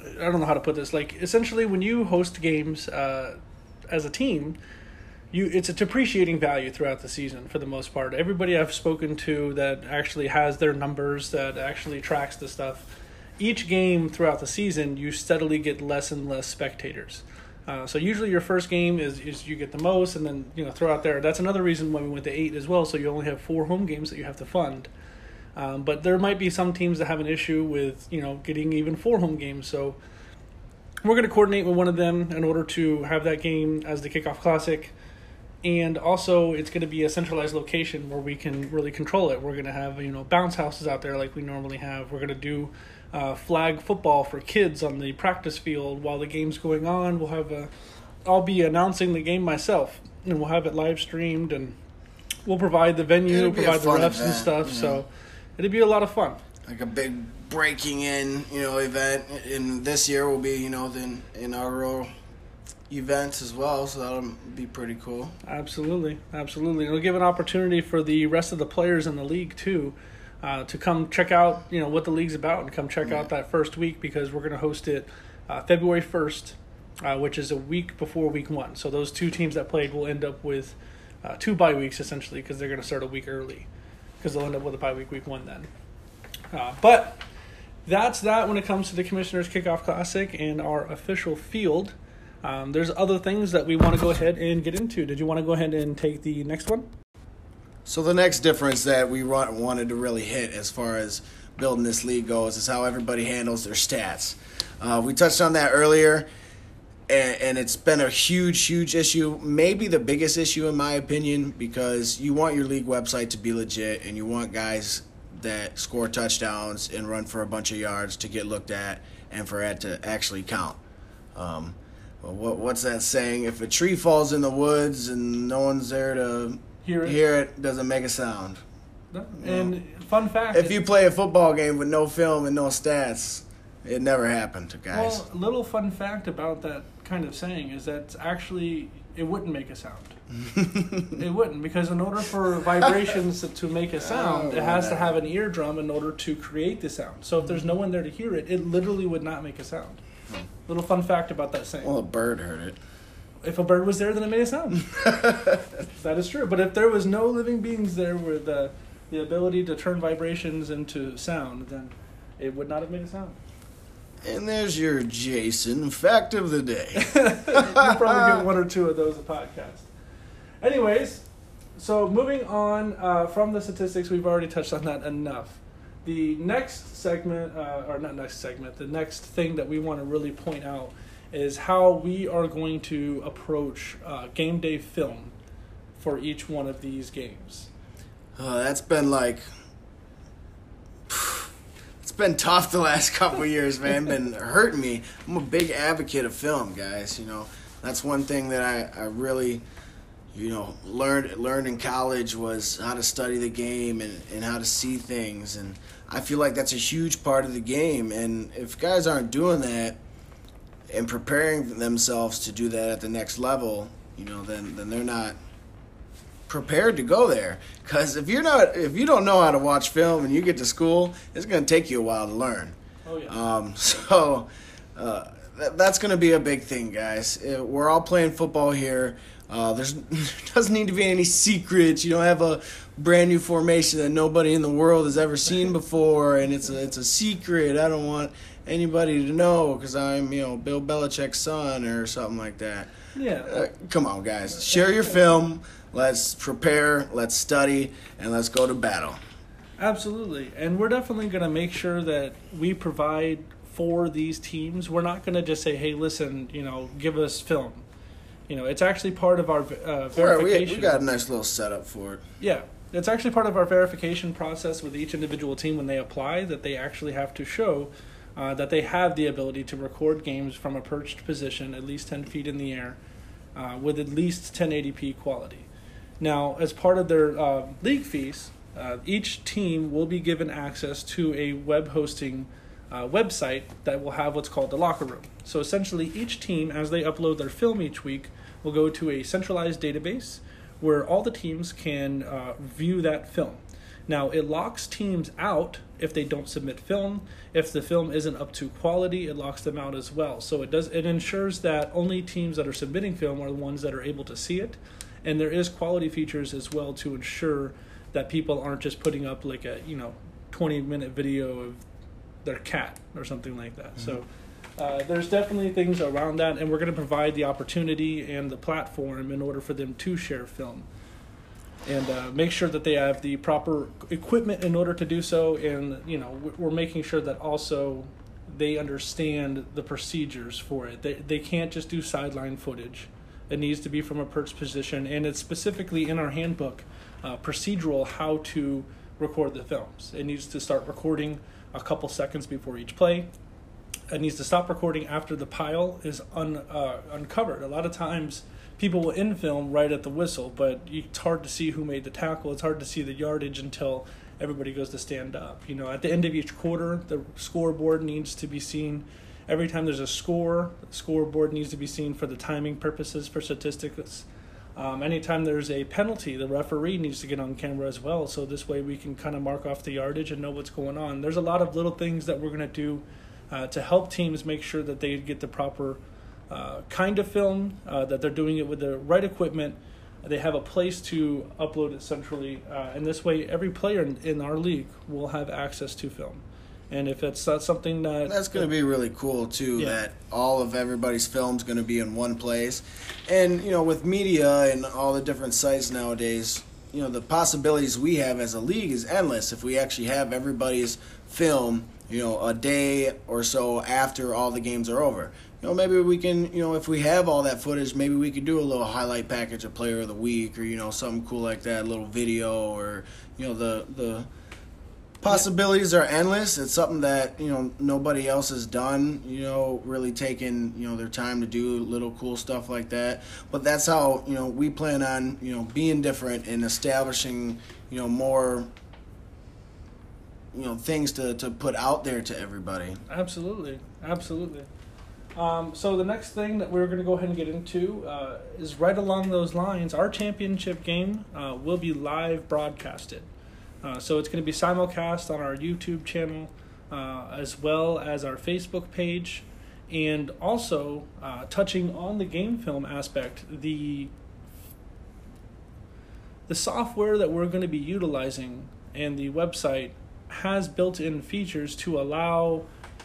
I don't know how to put this. Like, essentially, when you host games as a team, it's a depreciating value throughout the season for the most part. Everybody I've spoken to that actually has their numbers, that actually tracks the stuff, each game throughout the season, you steadily get less and less spectators. So usually your first game is you get the most, and then throughout there. That's another reason why we went to 8 as well. So you only have 4 home games that you have to fund. But there might be some teams that have an issue with getting even 4 home games. So we're going to coordinate with one of them in order to have that game as the Kickoff Classic. And also, it's going to be a centralized location where we can really control it. We're going to have bounce houses out there like we normally have. We're going to do flag football for kids on the practice field while the game's going on. I'll be announcing the game myself, and we'll have it live streamed, and we'll provide the venue, provide the refs and stuff. So it'll be a lot of fun. Like a big breaking in, event. And this year will be, the inaugural event as well, so that'll be pretty cool. Absolutely. It'll give an opportunity for the rest of the players in the league too, to come check out what the league's about, and come check out that first week, because we're going to host it February 1st, which is a week before week 1. So those 2 teams that played will end up with 2 bye weeks essentially, because they're going to start a week early, because they'll end up with a bye week 1 then. But that's that when it comes to the Commissioner's Kickoff Classic and our official field. There's other things that we want to go ahead and get into. Did you want to go ahead and take the next one? So the next difference that we wanted to really hit as far as building this league goes is how everybody handles their stats. We touched on that earlier, and it's been a huge issue, maybe the biggest issue in my opinion, because you want your league website to be legit, and you want guys that score touchdowns and run for a bunch of yards to get looked at and for it to actually count. What's that saying? If a tree falls in the woods and no one's there to hear it, doesn't make a sound. And fun fact, if you play a football game with no film and no stats, it never happened, guys. Well, a little fun fact about that kind of saying is that actually it wouldn't make a sound. It wouldn't, because in order for vibrations to make a sound, it has to have an eardrum in order to create the sound. So if there's no one there to hear it, it literally would not make a sound. Little fun fact about that saying. Well, a bird heard it. If a bird was there, then it made a sound. That is true. But if there was no living beings there with the ability to turn vibrations into sound, then it would not have made a sound. And there's your Jason fact of the day. You'll probably get 1 or 2 of those a podcast. Anyways, so moving on from the statistics, we've already touched on that enough. The next segment, the next thing that we want to really point out is how we are going to approach game day film for each one of these games. That's been it's been tough the last couple of years, man. Been hurting me. I'm a big advocate of film, guys. That's one thing that I really learned in college, was how to study the game and how to see things, and I feel like that's a huge part of the game. And if guys aren't doing that and preparing themselves to do that at the next level, then they're not prepared to go there. Because if you don't know how to watch film and you get to school, it's going to take you a while to learn. Oh yeah. That's going to be a big thing, guys. We're all playing football here. There doesn't need to be any secrets. You don't have a brand new formation that nobody in the world has ever seen before, and it's a secret. I don't want anybody to know because I'm Bill Belichick's son or something like that. Yeah. Come on, guys. Share your film. Let's prepare. Let's study, and let's go to battle. Absolutely, and we're definitely going to make sure that we provide for these teams. We're not going to just say, "Hey, listen, give us film." It's actually part of our verification. We got a nice little setup for it. Yeah. It's actually part of our verification process with each individual team when they apply, that they actually have to show that they have the ability to record games from a perched position at least 10 feet in the air with at least 1080p quality. Now, as part of their league fees, each team will be given access to a web hosting website that will have what's called the locker room. So essentially, each team, as they upload their film each week, will go to a centralized database where all the teams can view that film. Now, it locks teams out if they don't submit film. If the film isn't up to quality, it locks them out as well. So it ensures that only teams that are submitting film are the ones that are able to see it. And there is quality features as well to ensure that people aren't just putting up like a 20-minute video of their cat or something like that. Mm-hmm. So there's definitely things around that, and we're going to provide the opportunity and the platform in order for them to share film. And make sure that they have the proper equipment in order to do so. And, we're making sure that also they understand the procedures for it. They can't just do sideline footage. It needs to be from a perch position. And it's specifically in our handbook, procedural, how to record the films. It needs to start recording a couple seconds before each play. It needs to stop recording after the pile is uncovered. A lot of times people will end film right at the whistle, but it's hard to see who made the tackle. It's hard to see the yardage until everybody goes to stand up. At the end of each quarter, the scoreboard needs to be seen. Every time there's a score, the scoreboard needs to be seen for the timing purposes, for statistics. Anytime there's a penalty, the referee needs to get on camera as well, so this way we can kind of mark off the yardage and know what's going on. There's a lot of little things that we're going to do to help teams make sure that they get the proper kind of film, that they're doing it with the right equipment. They have a place to upload it centrally, and this way every player in our league will have access to film. And if it's not something that's going to be really cool too, that all of everybody's film's going to be in one place. And with media and all the different sites nowadays, the possibilities we have as a league is endless. If we actually have everybody's film, a day or so after all the games are over, maybe we can, if we have all that footage, maybe we could do a little highlight package of Player of the Week, or something cool like that, a little video, or the possibilities are endless. It's something that nobody else has done, really taking their time to do little cool stuff like that. But that's how we plan on being different and establishing more things to put out there to everybody. Absolutely. So the next thing that we're going to go ahead and get into is right along those lines. Our championship game will be live broadcasted. So it's going to be simulcast on our YouTube channel, as well as our Facebook page, and also touching on the game film aspect, the software that we're going to be utilizing and the website has built-in features to allow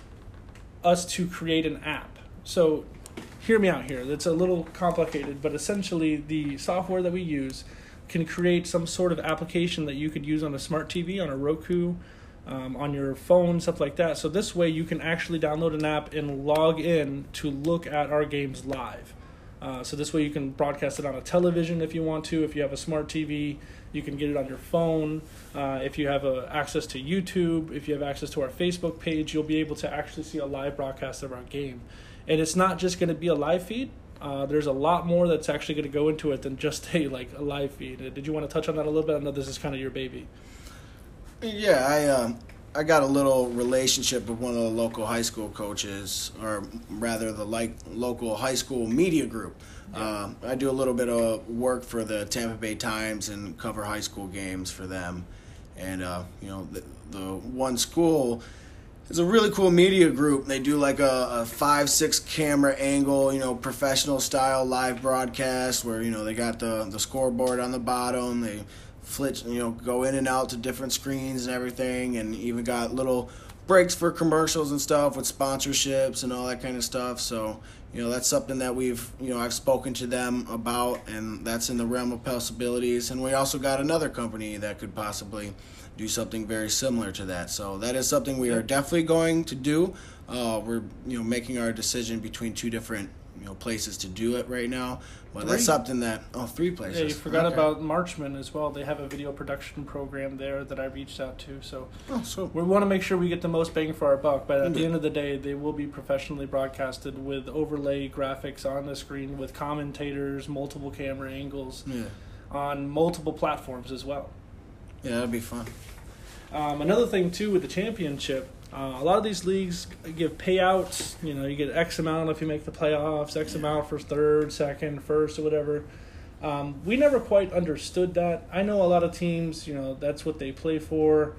us to create an app. So hear me out here. It's a little complicated, but essentially the software that we use can create some sort of application that you could use on a smart TV, on a Roku, on your phone, stuff like that. So this way you can actually download an app and log in to look at our games live. So this way you can broadcast it on a television if you want to. If you have a smart TV, you can get it on your phone. If you have access to YouTube, if you have access to our Facebook page, you'll be able to actually see a live broadcast of our game. And it's not just going to be a live feed. There's a lot more that's actually going to go into it than just a live feed. Did you want to touch on that a little bit? I know this is kind of your baby. Yeah, I got a little relationship with one of the local high school coaches, or rather the local high school media group. Yeah. I do a little bit of work for the Tampa Bay Times and cover high school games for them. And the one school, it's a really cool media group. They do like a 5-6 camera angle, professional style live broadcast where, they got the scoreboard on the bottom. They flitch, go in and out to different screens and everything, and even got little breaks for commercials and stuff with sponsorships and all that kind of stuff. So, that's something that I've spoken to them about, and that's in the realm of possibilities. And we also got another company that could possibly do something very similar to that. So that is something we are definitely going to do. We're making our decision between two different places to do it right now. But that's something that 3 places. Yeah, you forgot about Marchman as well. They have a video production program there that I reached out to. So we want to make sure we get the most bang for our buck. But at the end of the day, they will be professionally broadcasted with overlay graphics on the screen, with commentators, multiple camera angles, on multiple platforms as well. Yeah, that'd be fun. Another thing, too, with the championship, a lot of these leagues give payouts. You get X amount if you make the playoffs, X amount for third, second, first, or whatever. We never quite understood that. I know a lot of teams, that's what they play for.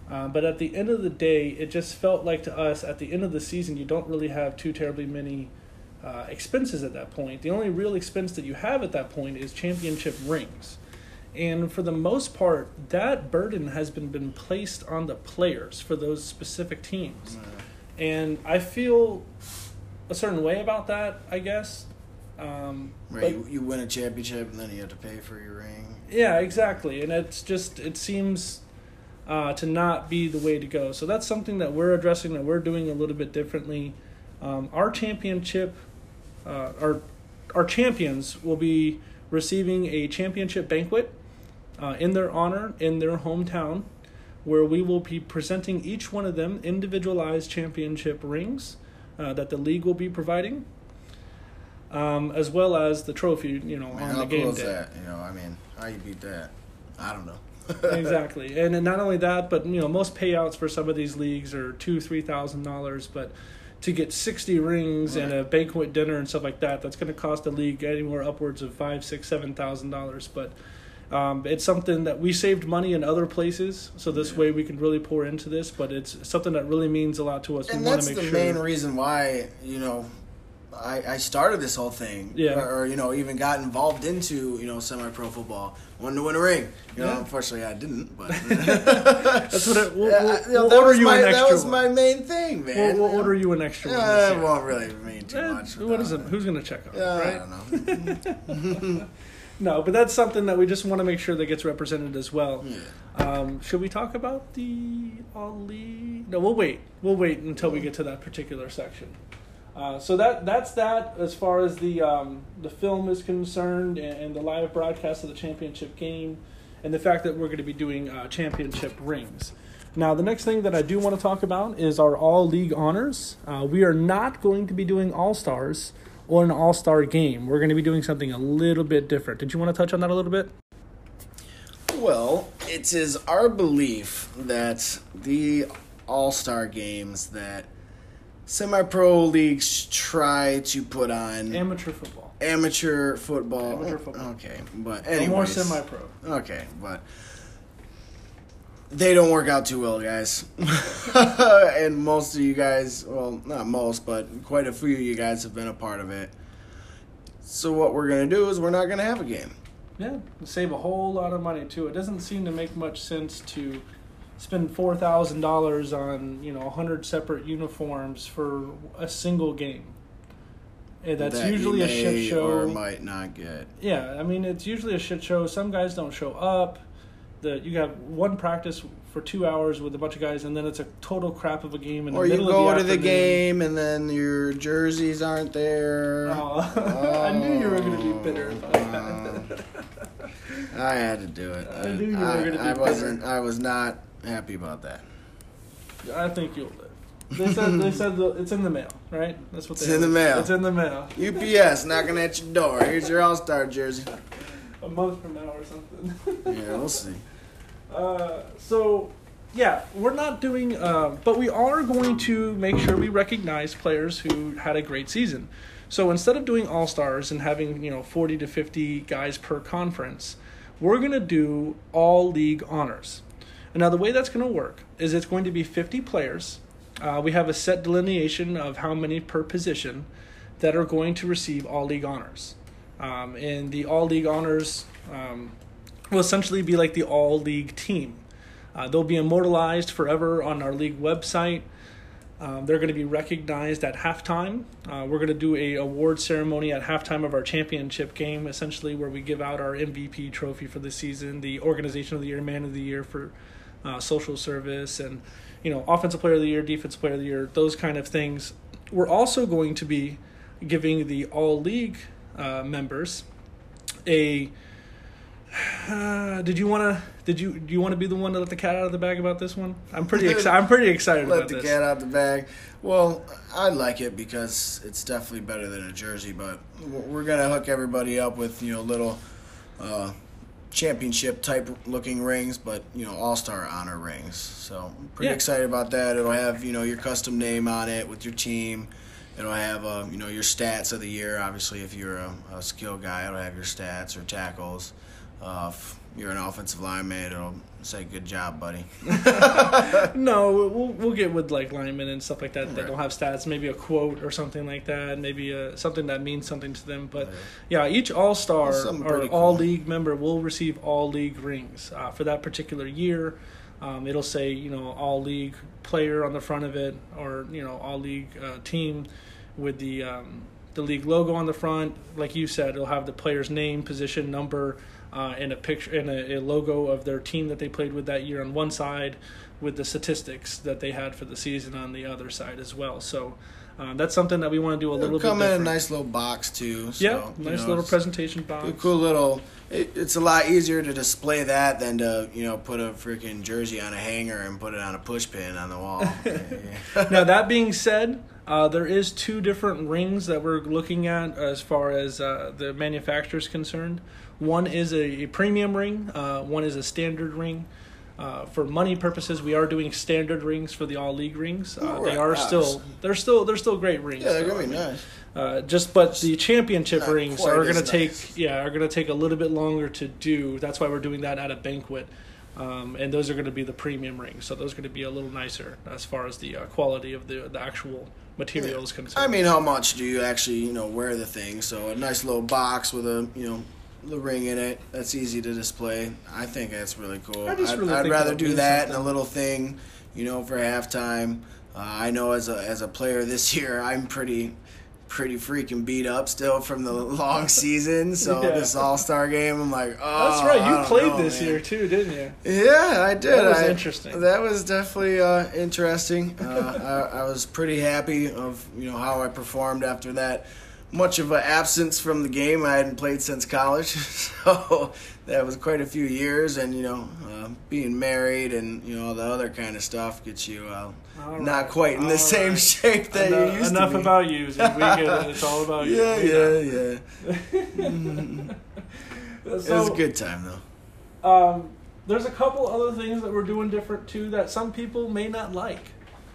But at the end of the day, it just felt like to us, at the end of the season, you don't really have too terribly many expenses at that point. The only real expense that you have at that point is championship rings. And for the most part, that burden has been placed on the players for those specific teams. And I feel a certain way about that, I guess. Right, you win a championship and then you have to pay for your ring. Yeah, exactly. And it seems to not be the way to go. So that's something that we're addressing, that we're doing a little bit differently. Our championship, our champions will be receiving a championship banquet in their honor in their hometown, where we will be presenting each one of them individualized championship rings that the league will be providing, as well as the trophy, on the game day. That? How you beat that? I don't know. Exactly. And not only that, but most payouts for some of these leagues are $2,000-$3,000, but to get 60 rings and a banquet dinner and stuff like that, that's going to cost the league anywhere upwards of $5,000-$7,000. But it's something that we saved money in other places, so this way we can really pour into this. But it's something that really means a lot to us. And that's the main reason why I started this whole thing, or even got involved into semi-pro football. Wanted to win a ring. Unfortunately I didn't. But that's what we'll order you an extra. That was my main thing, man. We'll order you an extra one. It won't really mean too much. Who's going to check on it? Right? I don't know. No, but that's something that we just want to make sure that gets represented as well. Yeah. Should we talk about the All-League? No, we'll wait. We'll wait until we get to that particular section. So that's that as far as the film is concerned, and the live broadcast of the championship game, and the fact that we're going to be doing championship rings. Now, the next thing that I do want to talk about is our All-League honors. We are not going to be doing All-Stars or an All-Star game. We're going to be doing something a little bit different. Did you want to touch on that a little bit? Well, it is our belief that the All-Star games that semi-pro leagues try to put on... Amateur football. Okay, but anyways. More semi-pro. Okay, but they don't work out too well, guys. And most of you guys, well, not most, but quite a few of you guys have been a part of it. So what we're going to do is we're not going to have a game. Yeah, save a whole lot of money, too. It doesn't seem to make much sense to spend $4,000 on 100 separate uniforms for a single game. That's usually a shit show. Or might not get. Yeah, it's usually a shit show. Some guys don't show up. You have one practice for 2 hours with a bunch of guys, and then it's a total crap of a game in the middle of the afternoon. Or you go to the game, and then your jerseys aren't there. I knew you were going to be bitter about that. I had to do it. I knew you were going to be bitter. I was not happy about that. I think you'll live. They said it's in the mail, right? That's what they It's in the mail. It's in the mail. UPS knocking at your door. Here's your All-Star jersey. A month from now or something. Yeah, we'll see. We're not doing, but we are going to make sure we recognize players who had a great season. So instead of doing All-Stars and having 40 to 50 guys per conference, we're going to do All-League honors. And now the way that's going to work is it's going to be 50 players. We have a set delineation of how many per position that are going to receive All-League honors. And the All-League honors will essentially be like the All-League team. They'll be immortalized forever on our league website. They're going to be recognized at halftime. We're going to do a award ceremony at halftime of our championship game, essentially where we give out our MVP trophy for the season, the Organization of the Year, Man of the Year for social service, and Offensive Player of the Year, Defensive Player of the Year, those kind of things. We're also going to be giving the All-League members a. Do you want to be the one to let the cat out of the bag about this one? I'm pretty excited about this. Let the cat out the bag. Well, I like it because it's definitely better than a jersey, but we're gonna hook everybody up with little championship type looking rings, but All-Star honor rings. So I'm pretty excited about that. It'll have your custom name on it with your team. It'll have your stats of the year. Obviously, if you're a skill guy, it'll have your stats or tackles. you're an offensive lineman, it'll say good job, buddy. No, we'll get with like linemen and stuff like that that Right. don't have stats. Maybe a quote or something like that. Maybe something that means something to them. But yeah, each all-star That's something or pretty cool. all-league member will receive all-league rings for that particular year. It'll say, all-league player on the front of it, or all-league team with the league logo on the front. Like you said, it'll have the player's name, position, number, and a picture and a logo of their team that they played with that year on one side, with the statistics that they had for the season on the other side as well. So that's something that we want to do a little bit It'll come in a different. nice little box too. So, Yeah, nice little presentation box. A cool little. It's a lot easier to display that than to put a freaking jersey on a hanger and put it on a push pin on the wall. Yeah. Now, that being said, there is 2 different rings that we're looking at as far as the manufacturer is concerned. One is a premium ring. One is a standard ring. For money purposes, we are doing standard rings for the all league rings. They are still they're still great rings. Yeah, they're gonna be nice. But the championship Not rings quite are as going to nice. take a little bit longer to do. That's why we're doing that at a banquet, and those are going to be the premium rings. So those are going to be a little nicer as far as the quality of the actual material is concerned. I mean, how much do you actually wear the thing? So a nice little box with a the ring in it. That's easy to display. I think that's really cool. I just really I'd think rather it'll do mean that and a something. little thing, for halftime. I know as a player this year, I'm pretty freaking beat up still from the long season. So Yeah. this All-Star game, I'm like, oh, That's right. I You don't played know, this man. year too, didn't you? Yeah, I did. That was interesting. That was definitely interesting. I was pretty happy of how I performed after that much of an absence from the game. I hadn't played since college, so that was quite a few years. And being married and all the other kind of stuff gets you not quite in the same shape that you used Enough to be. about you. Zeke. We get it. It's all about you. Yeah, We know. It was So, a good time though. there's a couple other things that we're doing different too that some people may not like.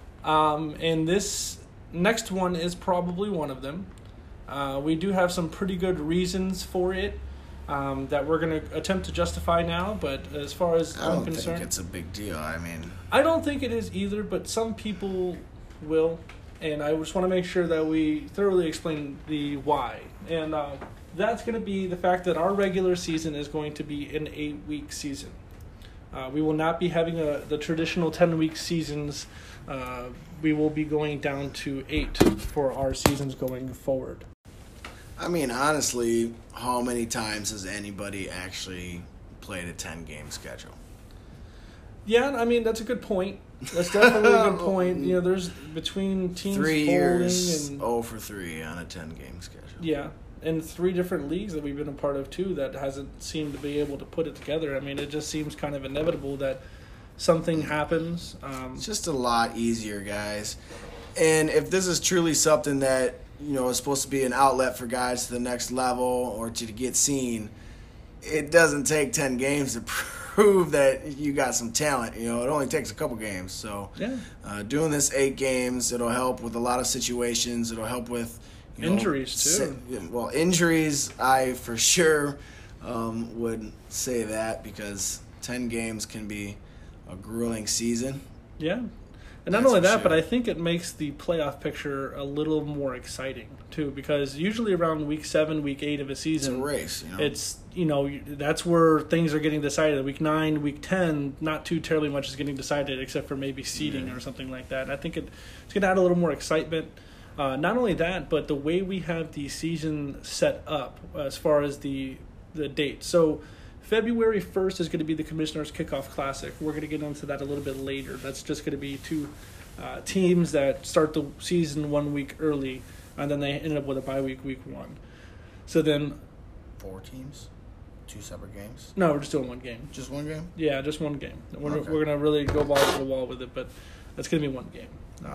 And this next one is probably one of them. We do have some pretty good reasons for it that we're going to attempt to justify now. But as far as I I'm don't concerned, think it's a big deal. I mean, I don't think it is either, but some people will. And I just want to make sure that we thoroughly explain the why. And that's going to be the fact that our regular season is going to be an 8-week season. We will not be having the traditional 10-week seasons. We will be going down to 8 for our seasons going forward. I mean, honestly, how many times has anybody actually played a 10-game schedule? Yeah, I mean, that's a good point. That's definitely a good point. There's between teams 3 years, and 0 for 3 on a 10-game schedule. yeah, and 3 different leagues that we've been a part of too that hasn't seemed to be able to put it together. I mean, it just seems kind of inevitable that something happens. It's just a lot easier, guys. And if this is truly something that is supposed to be an outlet for guys to the next level or to get seen, it doesn't take 10 games to prove that you got some talent. It only takes a couple games. So Yeah. doing this 8 games, it'll help with a lot of situations. It'll help with Injuries, too. Well, injuries, I for sure would say that, because 10 games can be a grueling season. Yeah. And not That's only for that, sure. but I think it makes the playoff picture a little more exciting too, because usually around week 7, week 8 of a It's a season, race. it's that's where things are getting decided. Week 9, week 10, not too terribly much is getting decided except for maybe seeding or something like that. And I think it's going to add a little more excitement. Not only that, but the way we have the season set up as far as the date. So February 1st is going to be the Commissioner's Kickoff Classic. We're going to get into that a little bit later. That's just going to be 2 teams that start the season 1 week early, and then they end up with a bye week, week 1. So then, 4 teams, 2 separate games, no, we're just doing 1 game. just 1 game. Yeah, just 1 game. We're Okay. going to really go balls to the wall with it, but it's going to be 1 game.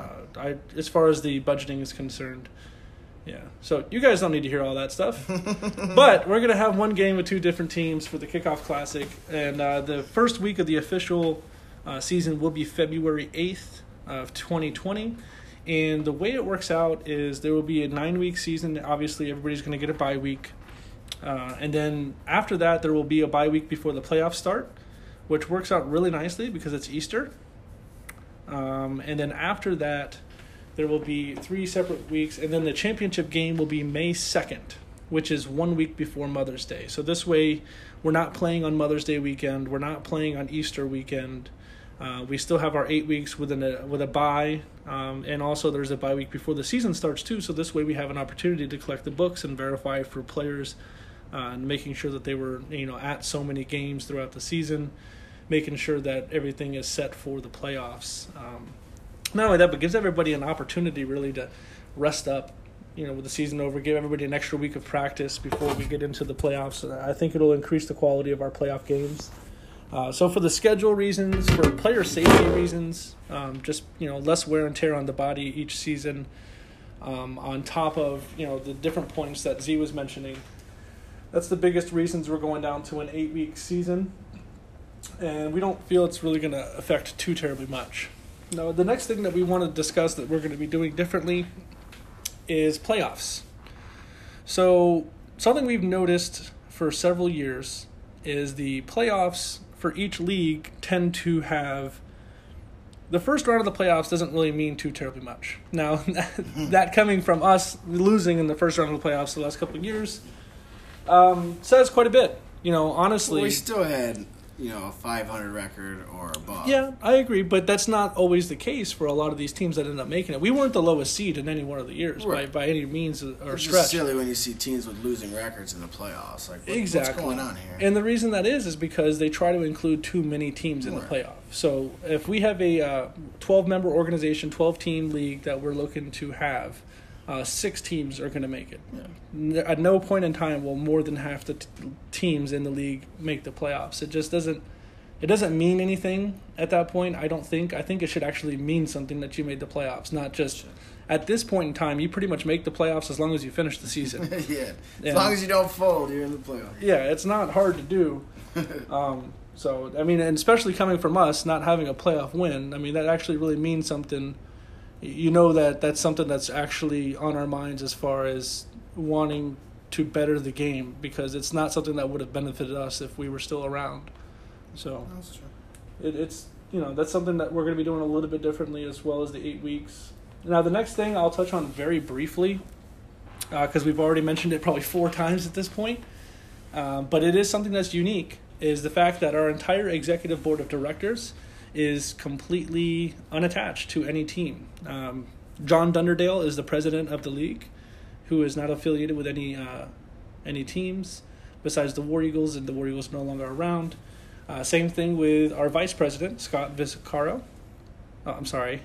As far as the budgeting is concerned, yeah. So you guys don't need to hear all that stuff. But we're going to have 1 game with 2 different teams for the Kickoff Classic. And the first week of the official season will be February 8th of 2020. And the way it works out is there will be a 9-week season. Obviously, everybody's going to get a bye week. And then after that, there will be a bye week before the playoffs start, which works out really nicely because it's Easter. And then after that, there will be 3 separate weeks, and then the championship game will be May 2nd, which is 1 week before Mother's Day. So this way, we're not playing on Mother's Day weekend. We're not playing on Easter weekend. We still have our 8 weeks with a bye, and also there's a bye week before the season starts too. So this way, we have an opportunity to collect the books and verify for players, and making sure that they were at so many games throughout the season, making sure that everything is set for the playoffs. Not only that, but gives everybody an opportunity really to rest up, with the season over, give everybody an extra week of practice before we get into the playoffs. I think it'll increase the quality of our playoff games. So for the schedule reasons, for player safety reasons, just, less wear and tear on the body each season, on top of, the different points that Z was mentioning. That's the biggest reasons we're going down to an 8-week season. And we don't feel it's really going to affect too terribly much. Now, the next thing that we want to discuss that we're going to be doing differently is playoffs. So something we've noticed for several years is the playoffs for each league tend to have the first round of the playoffs doesn't really mean too terribly much. Now, that coming from us losing in the first round of the playoffs the last couple of years says quite a bit. Honestly, well, we still had a 500 record or above. Yeah, I agree, but that's not always the case for a lot of these teams that end up making it. We weren't the lowest seed in any one of the years, right, by any means or it's stretch. It's just silly when you see teams with losing records in the playoffs. What's going on here? And the reason that is because they try to include too many teams in the playoff. So if we have a 12-member organization, 12-team league that we're looking to have, 6 teams are going to make it. Yeah. At no point in time will more than half the teams in the league make the playoffs. It just doesn't mean anything at that point, I don't think. I think it should actually mean something that you made the playoffs, not just at this point in time, you pretty much make the playoffs as long as you finish the season. As long as you don't fold, you're in the playoffs. Yeah, it's not hard to do. So, and especially coming from us, not having a playoff win, that actually really means something. That's something that's actually on our minds as far as wanting to better the game, because it's not something that would have benefited us if we were still around. So that's true. It's that's something that we're going to be doing a little bit differently, as well as the 8 weeks. Now, the next thing I'll touch on very briefly, because we've already mentioned it probably 4 times at this point, but it is something that's unique, is the fact that our entire executive board of directors is completely unattached to any team. John Dunderdale is the president of the league, who is not affiliated with any teams besides the War Eagles, and the War Eagles are no longer around. Same thing with our vice president, Scott Visacaro. Oh, I'm sorry.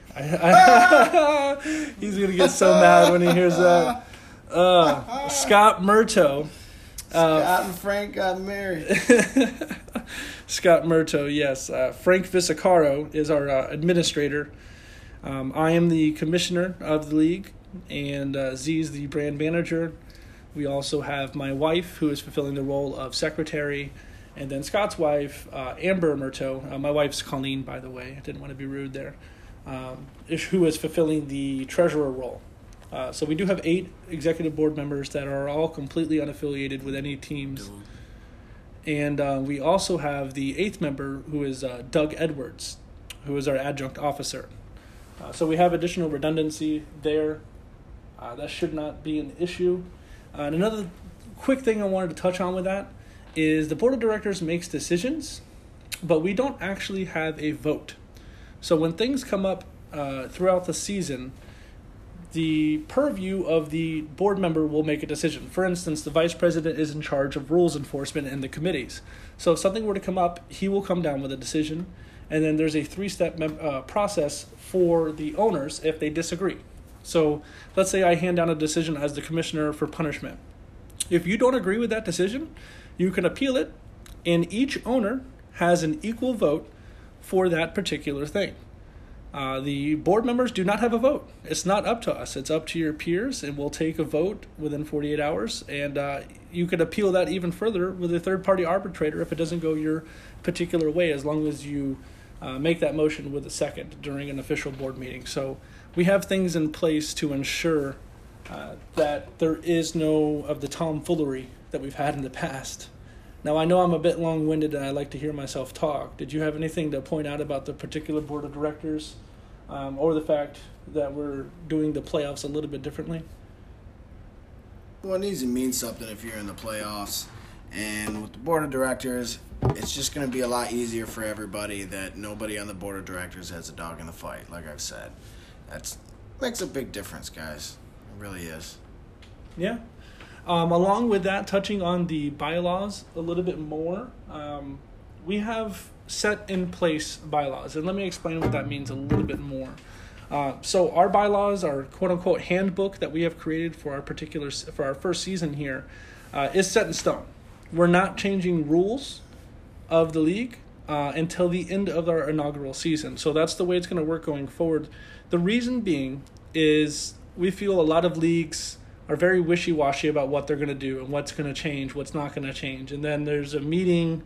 He's going to get so mad when he hears that. Scott Murto. Scott and Frank got married. Scott Murto, yes. Frank Visacaro is our administrator. I am the commissioner of the league, and Z is the brand manager. We also have my wife, who is fulfilling the role of secretary, and then Scott's wife, Amber Murto. My wife's Colleen, by the way. I didn't want to be rude there. Who is fulfilling the treasurer role. So we do have 8 executive board members that are all completely unaffiliated with any teams. And we also have the 8th member, who is Doug Edwards, who is our adjunct officer. So we have additional redundancy there. That should not be an issue. And another quick thing I wanted to touch on with that is the board of directors makes decisions, but we don't actually have a vote. So when things come up throughout the season, the purview of the board member will make a decision. For instance, the vice president is in charge of rules enforcement and the committees. So if something were to come up, he will come down with a decision, and then there's a 3-step process for the owners if they disagree. So let's say I hand down a decision as the commissioner for punishment. If you don't agree with that decision, you can appeal it, and each owner has an equal vote for that particular thing. The board members do not have a vote. It's not up to us. It's up to your peers, and we'll take a vote within 48 hours. And you could appeal that even further with a third-party arbitrator if it doesn't go your particular way, as long as you make that motion with a second during an official board meeting. So we have things in place to ensure that there is no of the tomfoolery that we've had in the past. Now, I know I'm a bit long-winded and I like to hear myself talk. Did you have anything to point out about the particular board of directors or the fact that we're doing the playoffs a little bit differently? Well, it needs to mean something if you're in the playoffs. And with the board of directors, it's just going to be a lot easier for everybody that nobody on the board of directors has a dog in the fight, like I've said. That makes a big difference, guys. It really is. Yeah. Along with that, touching on the bylaws a little bit more, we have set in place bylaws. And let me explain what that means a little bit more. So our bylaws, our quote-unquote handbook that we have created for our first season here, is set in stone. We're not changing rules of the league until the end of our inaugural season. So that's the way it's going to work going forward. The reason being is we feel a lot of leagues are very wishy-washy about what they're going to do and what's going to change, what's not going to change. And then there's a meeting.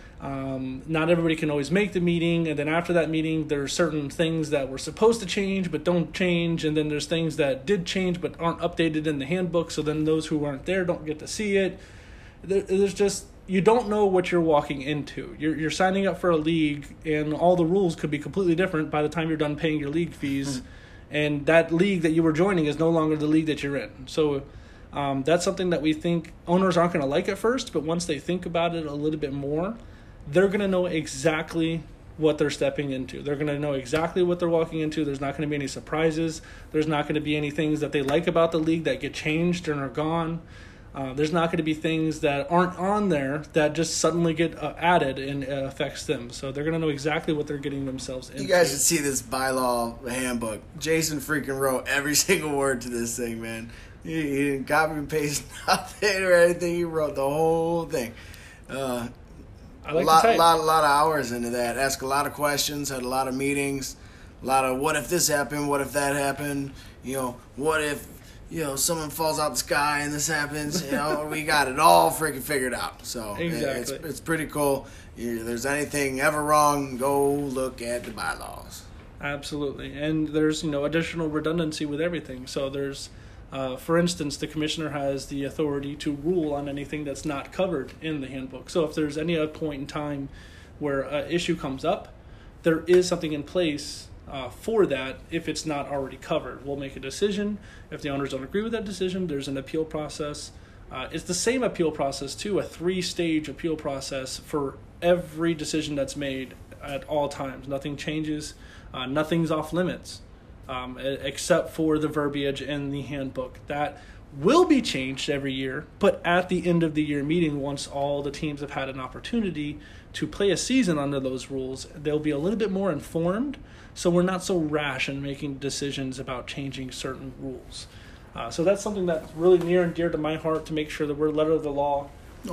Not everybody can always make the meeting. And then after that meeting, there are certain things that were supposed to change but don't change. And then there's things that did change but aren't updated in the handbook. So then those who weren't there don't get to see it. There's just, you don't know what you're walking into. You're signing up for a league, and all the rules could be completely different by the time you're done paying your league fees. And that league that you were joining is no longer the league that you're in. So that's something that we think owners aren't going to like at first, but once they think about it a little bit more, they're going to know exactly what they're stepping into. They're going to know exactly what they're walking into. There's not going to be any surprises. There's not going to be any things that they like about the league that get changed and are gone. There's not going to be things that aren't on there that just suddenly get added and affects them. So they're going to know exactly what they're getting themselves into. You guys should see this bylaw handbook. Jason freaking wrote every single word to this thing, man. He didn't copy and paste nothing or anything. He wrote the whole thing. I like a lot of hours into that. Asked a lot of questions, had a lot of meetings, a lot of what if this happened, what if that happened, what if someone falls out the sky and this happens, we got it all freaking figured out. So exactly. It's pretty cool. If there's anything ever wrong, go look at the bylaws. Absolutely. And there's, additional redundancy with everything. So there's, for instance, the commissioner has the authority to rule on anything that's not covered in the handbook. So if there's any other point in time where an issue comes up, there is something in place for that if it's not already covered. We'll make a decision. If the owners don't agree with that decision, there's an appeal process. It's the same appeal process, too, a 3-stage appeal process for every decision that's made at all times. Nothing changes. Nothing's off limits except for the verbiage in the handbook. That will be changed every year, but at the end of the year meeting, once all the teams have had an opportunity to play a season under those rules, they'll be a little bit more informed, so we're not so rash in making decisions about changing certain rules. So that's something that's really near and dear to my heart, to make sure that we're letter of the law.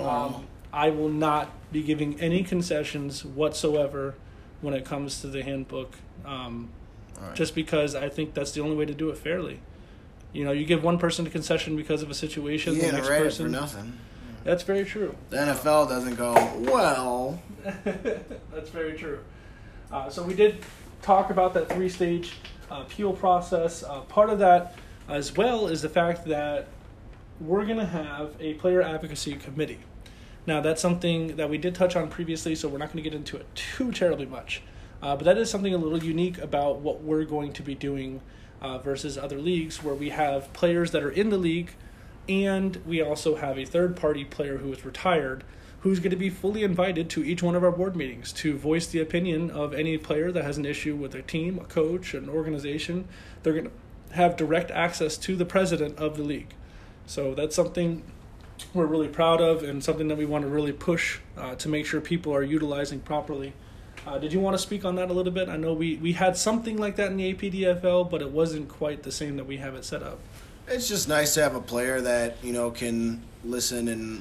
I will not be giving any concessions whatsoever when it comes to the handbook, just because I think that's the only way to do it fairly. You give one person a concession because of a situation, you the ain't next ready person. for nothing. That's very true. The NFL doesn't go, well. That's very true. So we did talk about that 3-stage appeal process. Part of that as well is the fact that we're going to have a player advocacy committee. Now, that's something that we did touch on previously, so we're not going to get into it too terribly much. But that is something a little unique about what we're going to be doing versus other leagues, where we have players that are in the league, and we also have a third-party player who is retired who's going to be fully invited to each one of our board meetings to voice the opinion of any player that has an issue with a team, a coach, an organization. They're going to have direct access to the president of the league. So that's something we're really proud of, and something that we want to really push to make sure people are utilizing properly. Did you want to speak on that a little bit? I know we had something like that in the APDFL, but it wasn't quite the same that we have it set up. It's just nice to have a player that, can listen and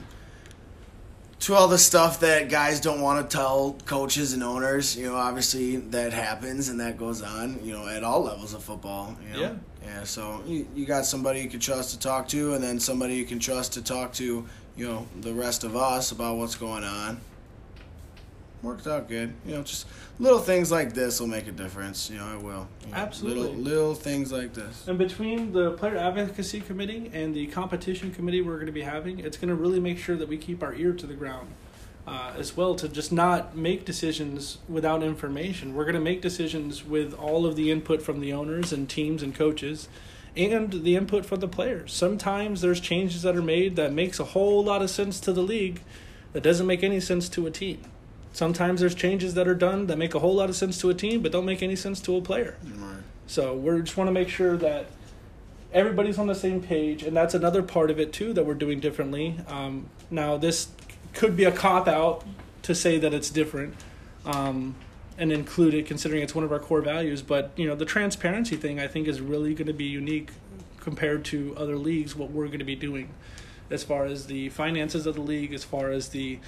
to all the stuff that guys don't want to tell coaches and owners. Obviously that happens and that goes on, at all levels of football. Yeah. Yeah, so you got somebody you can trust to talk to, and then somebody you can trust to talk to, the rest of us about what's going on. worked out good. Just little things like this will make a difference. It will. Absolutely. Little things like this. And between the player advocacy committee and the competition committee we're going to be having, it's going to really make sure that we keep our ear to the ground as well, to just not make decisions without information. We're going to make decisions with all of the input from the owners and teams and coaches and the input from the players. Sometimes there's changes that are made that makes a whole lot of sense to the league that doesn't make any sense to a team. Sometimes there's changes that are done that make a whole lot of sense to a team but don't make any sense to a player. Right. So we just want to make sure that everybody's on the same page, and that's another part of it too that we're doing differently. Now this could be a cop-out to say that it's different and include it considering it's one of our core values, but the transparency thing I think is really going to be unique compared to other leagues, what we're going to be doing as far as the finances of the league, as far as the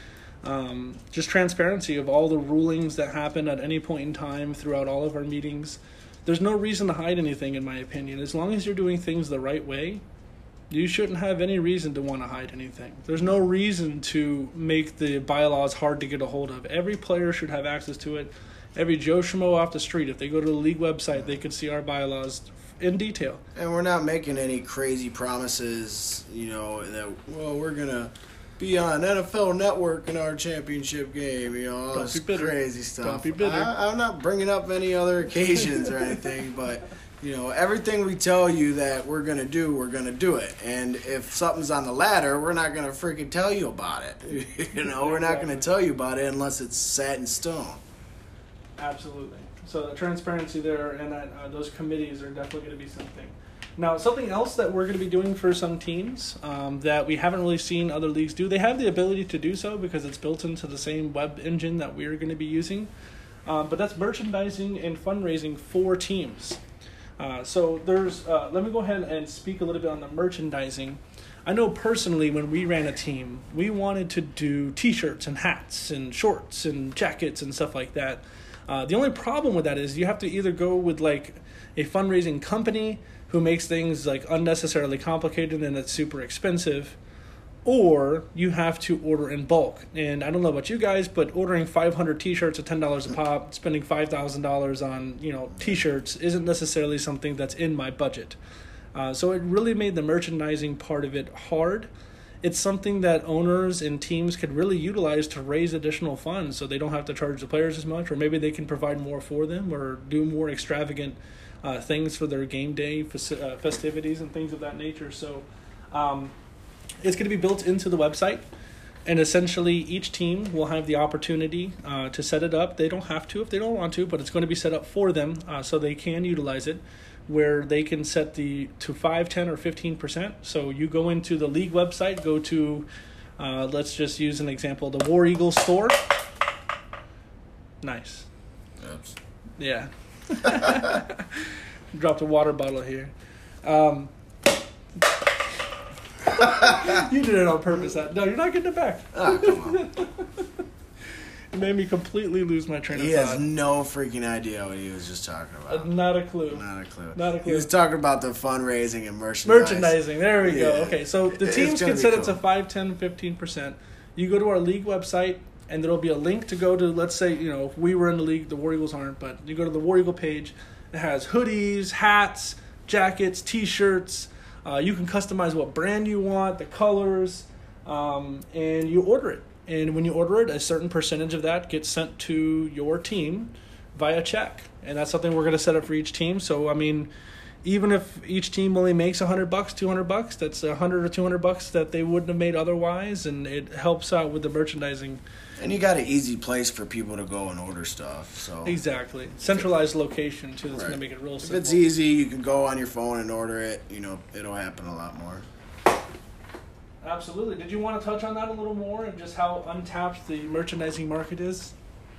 just transparency of all the rulings that happen at any point in time throughout all of our meetings. There's no reason to hide anything, in my opinion. As long as you're doing things the right way, you shouldn't have any reason to want to hide anything. There's no reason to make the bylaws hard to get a hold of. Every player should have access to it. Every Joe Schmo off the street, if they go to the league website, they can see our bylaws in detail. And we're not making any crazy promises, that, we're going to be on NFL Network in our championship game, all Don't this be bitter. crazy stuff. Don't be bitter. I'm not bringing up any other occasions or anything, but, everything we tell you that we're going to do, we're going to do it. And if something's on the ladder, we're not going to freaking tell you about it. We're not going to tell you about it unless it's set in stone. Absolutely. So the transparency there and that those committees are definitely going to be something. Now, something else that we're going to be doing for some teams that we haven't really seen other leagues do, they have the ability to do so because it's built into the same web engine that we're going to be using, but that's merchandising and fundraising for teams. So there's, let me go ahead and speak a little bit on the merchandising. I know personally when we ran a team, we wanted to do T-shirts and hats and shorts and jackets and stuff like that. The only problem with that is you have to either go with like a fundraising company who makes things like unnecessarily complicated and it's super expensive, or you have to order in bulk. And I don't know about you guys, but ordering 500 T-shirts at $10 a pop, spending $5,000 on T-shirts isn't necessarily something that's in my budget. So it really made the merchandising part of it hard. It's something that owners and teams could really utilize to raise additional funds so they don't have to charge the players as much, or maybe they can provide more for them or do more extravagant things for their game day festivities and things of that nature. So it's going to be built into the website, and essentially each team will have the opportunity to set it up. They don't have to if they don't want to, but it's going to be set up for them so they can utilize it, where they can set to 5, 10, or 15%. So you go into the league website, go to, let's just use an example, the War Eagle store. Nice. Oops. Yeah. Dropped a water bottle here. You did it on purpose. No, you're not getting it back. Oh, come on. It made me completely lose my train of thought. He has no freaking idea what he was just talking about. Not a clue. Not a clue. Not a clue. He was talking about the fundraising and merchandising. There we go. Yeah. Okay, so the teams can set it to 5, 10, 15%. You go to our league website, and there'll be a link to go to, let's say, if we were in the league, the War Eagles aren't, but you go to the War Eagle page. It has hoodies, hats, jackets, T-shirts. You can customize what brand you want, the colors, and you order it. And when you order it, a certain percentage of that gets sent to your team via check. And that's something we're going to set up for each team. So, I mean, even if each team only makes $100, $200, that's $100 or $200 that they wouldn't have made otherwise. And it helps out with the merchandising. And you got an easy place for people to go and order stuff. So Exactly. Centralized location, too. That's Right. going to make it real If simple. it's easy, you can go on your phone and order it. It'll happen a lot more. Absolutely. Did you want to touch on that a little more and just how untapped the merchandising market is?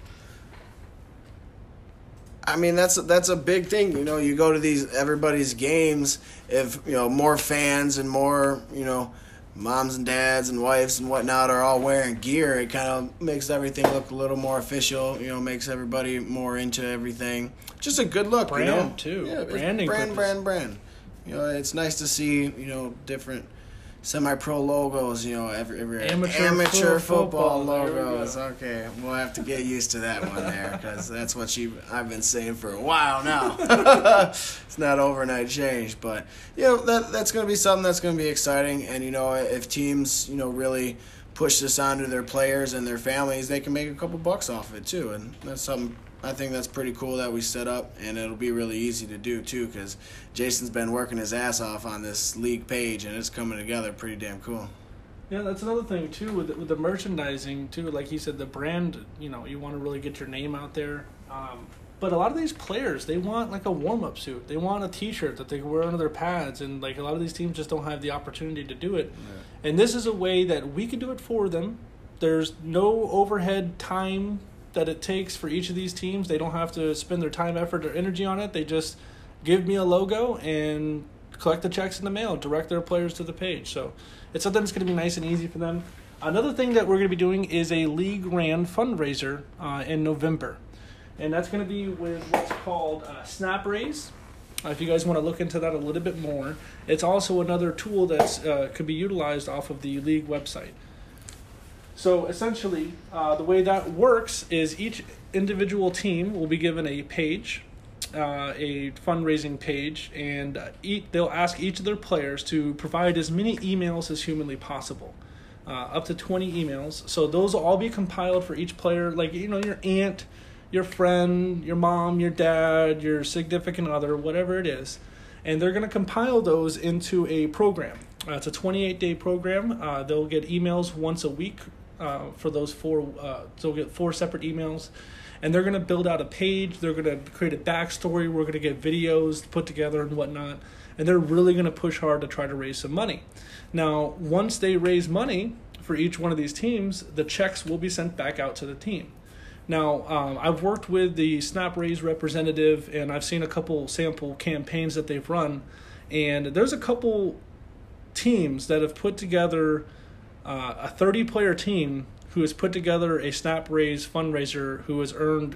I mean, that's a big thing. You go to everybody's games. If more fans and more moms and dads and wives and whatnot are all wearing gear, it kind of makes everything look a little more official. Makes everybody more into everything. Just a good look. Brand too. Yeah, Branding. Brand. It's nice to see different semi-pro logos, every Amateur football football. There we logos. go. Okay, we'll have to get used to that one there because that's what I've been saying for a while now. It's not overnight change, but that's going to be something that's going to be exciting. And if teams really push this onto their players and their families, they can make a couple bucks off of it too, and that's something. I think that's pretty cool that we set up, and it'll be really easy to do, too, because Jason's been working his ass off on this league page, and it's coming together pretty damn cool. Yeah, that's another thing, too, with the merchandising, too. Like he said, the brand, you want to really get your name out there. But a lot of these players, they want, like, a warm-up suit. They want a T-shirt that they can wear under their pads, and, like, a lot of these teams just don't have the opportunity to do it. Yeah. And this is a way that we can do it for them. There's no overhead time that it takes for each of these teams. They don't have to spend their time, effort, or energy on it. They just give me a logo and collect the checks in the mail, direct their players to the page. So it's something that's going to be nice and easy for them. Another thing that we're going to be doing is a league-ran fundraiser in November. And that's going to be with what's called Snap Raise. If you guys want to look into that a little bit more. It's also another tool that could be utilized off of the league website. So essentially, the way that works is each individual team will be given a page, a fundraising page, and they'll ask each of their players to provide as many emails as humanly possible, up to 20 emails. So those will all be compiled for each player, like your aunt, your friend, your mom, your dad, your significant other, whatever it is, and they're going to compile those into a program. It's a 28-day program. They'll get emails once a week. For those so we'll get 4 separate emails, and they're going to build out a page. They're going to create a backstory. We're going to get videos put together and whatnot, and they're really going to push hard to try to raise some money. Now, once they raise money for each one of these teams, the checks will be sent back out to the team. Now, I've worked with the Snap Raise representative, and I've seen a couple sample campaigns that they've run, and there's a couple teams that have put together a 30-player team who has put together a Snap Raise fundraiser who has earned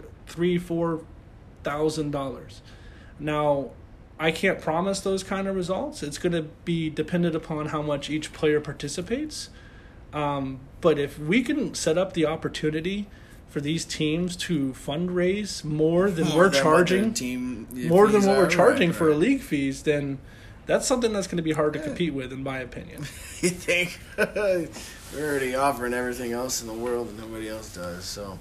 $3,000-$4,000. Now, I can't promise those kind of results. It's going to be dependent upon how much each player participates. But if we can set up the opportunity for these teams to fundraise more than we're charging, more than what we're charging for league fees, then that's something that's going to be hard to compete with, in my opinion. You think? We're already offering everything else in the world that nobody else does. So,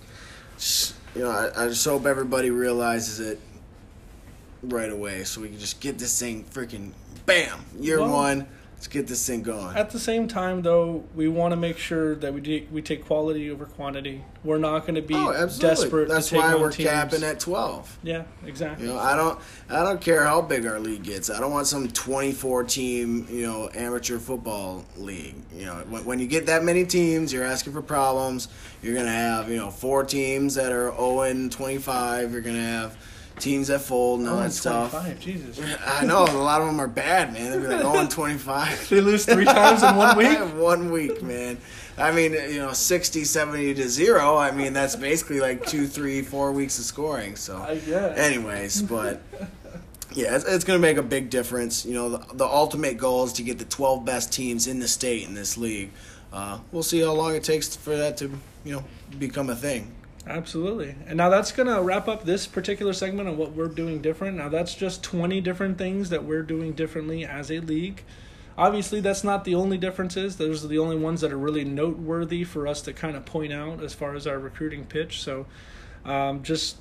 I just hope everybody realizes it right away so we can just get this thing freaking bam, year one. Let's get this thing going. At the same time, though, we want to make sure that we take quality over quantity. We're not going to be desperate. That's to take why on we're teams. capping at 12. Yeah, exactly. I don't care how big our league gets. I don't want some 24-team, amateur football league. When you get that many teams, you're asking for problems. You're going to have, 4 teams that are 0-25. You're going to have teams that fold and all that stuff. Jesus. I know, a lot of them are bad, man. They'll be like 0-25. They lose 3 times in 1 week? 1 week, man. I mean, 60, 70 to 0. I mean, that's basically like 2, 3, 4 weeks of scoring. So, I guess. Anyways, but yeah, it's going to make a big difference. The ultimate goal is to get the 12 best teams in the state in this league. We'll see how long it takes for that to, become a thing. Absolutely. And now that's going to wrap up this particular segment on what we're doing different. Now that's just 20 different things that we're doing differently as a league. Obviously, that's not the only differences. Those are the only ones that are really noteworthy for us to kind of point out as far as our recruiting pitch. So if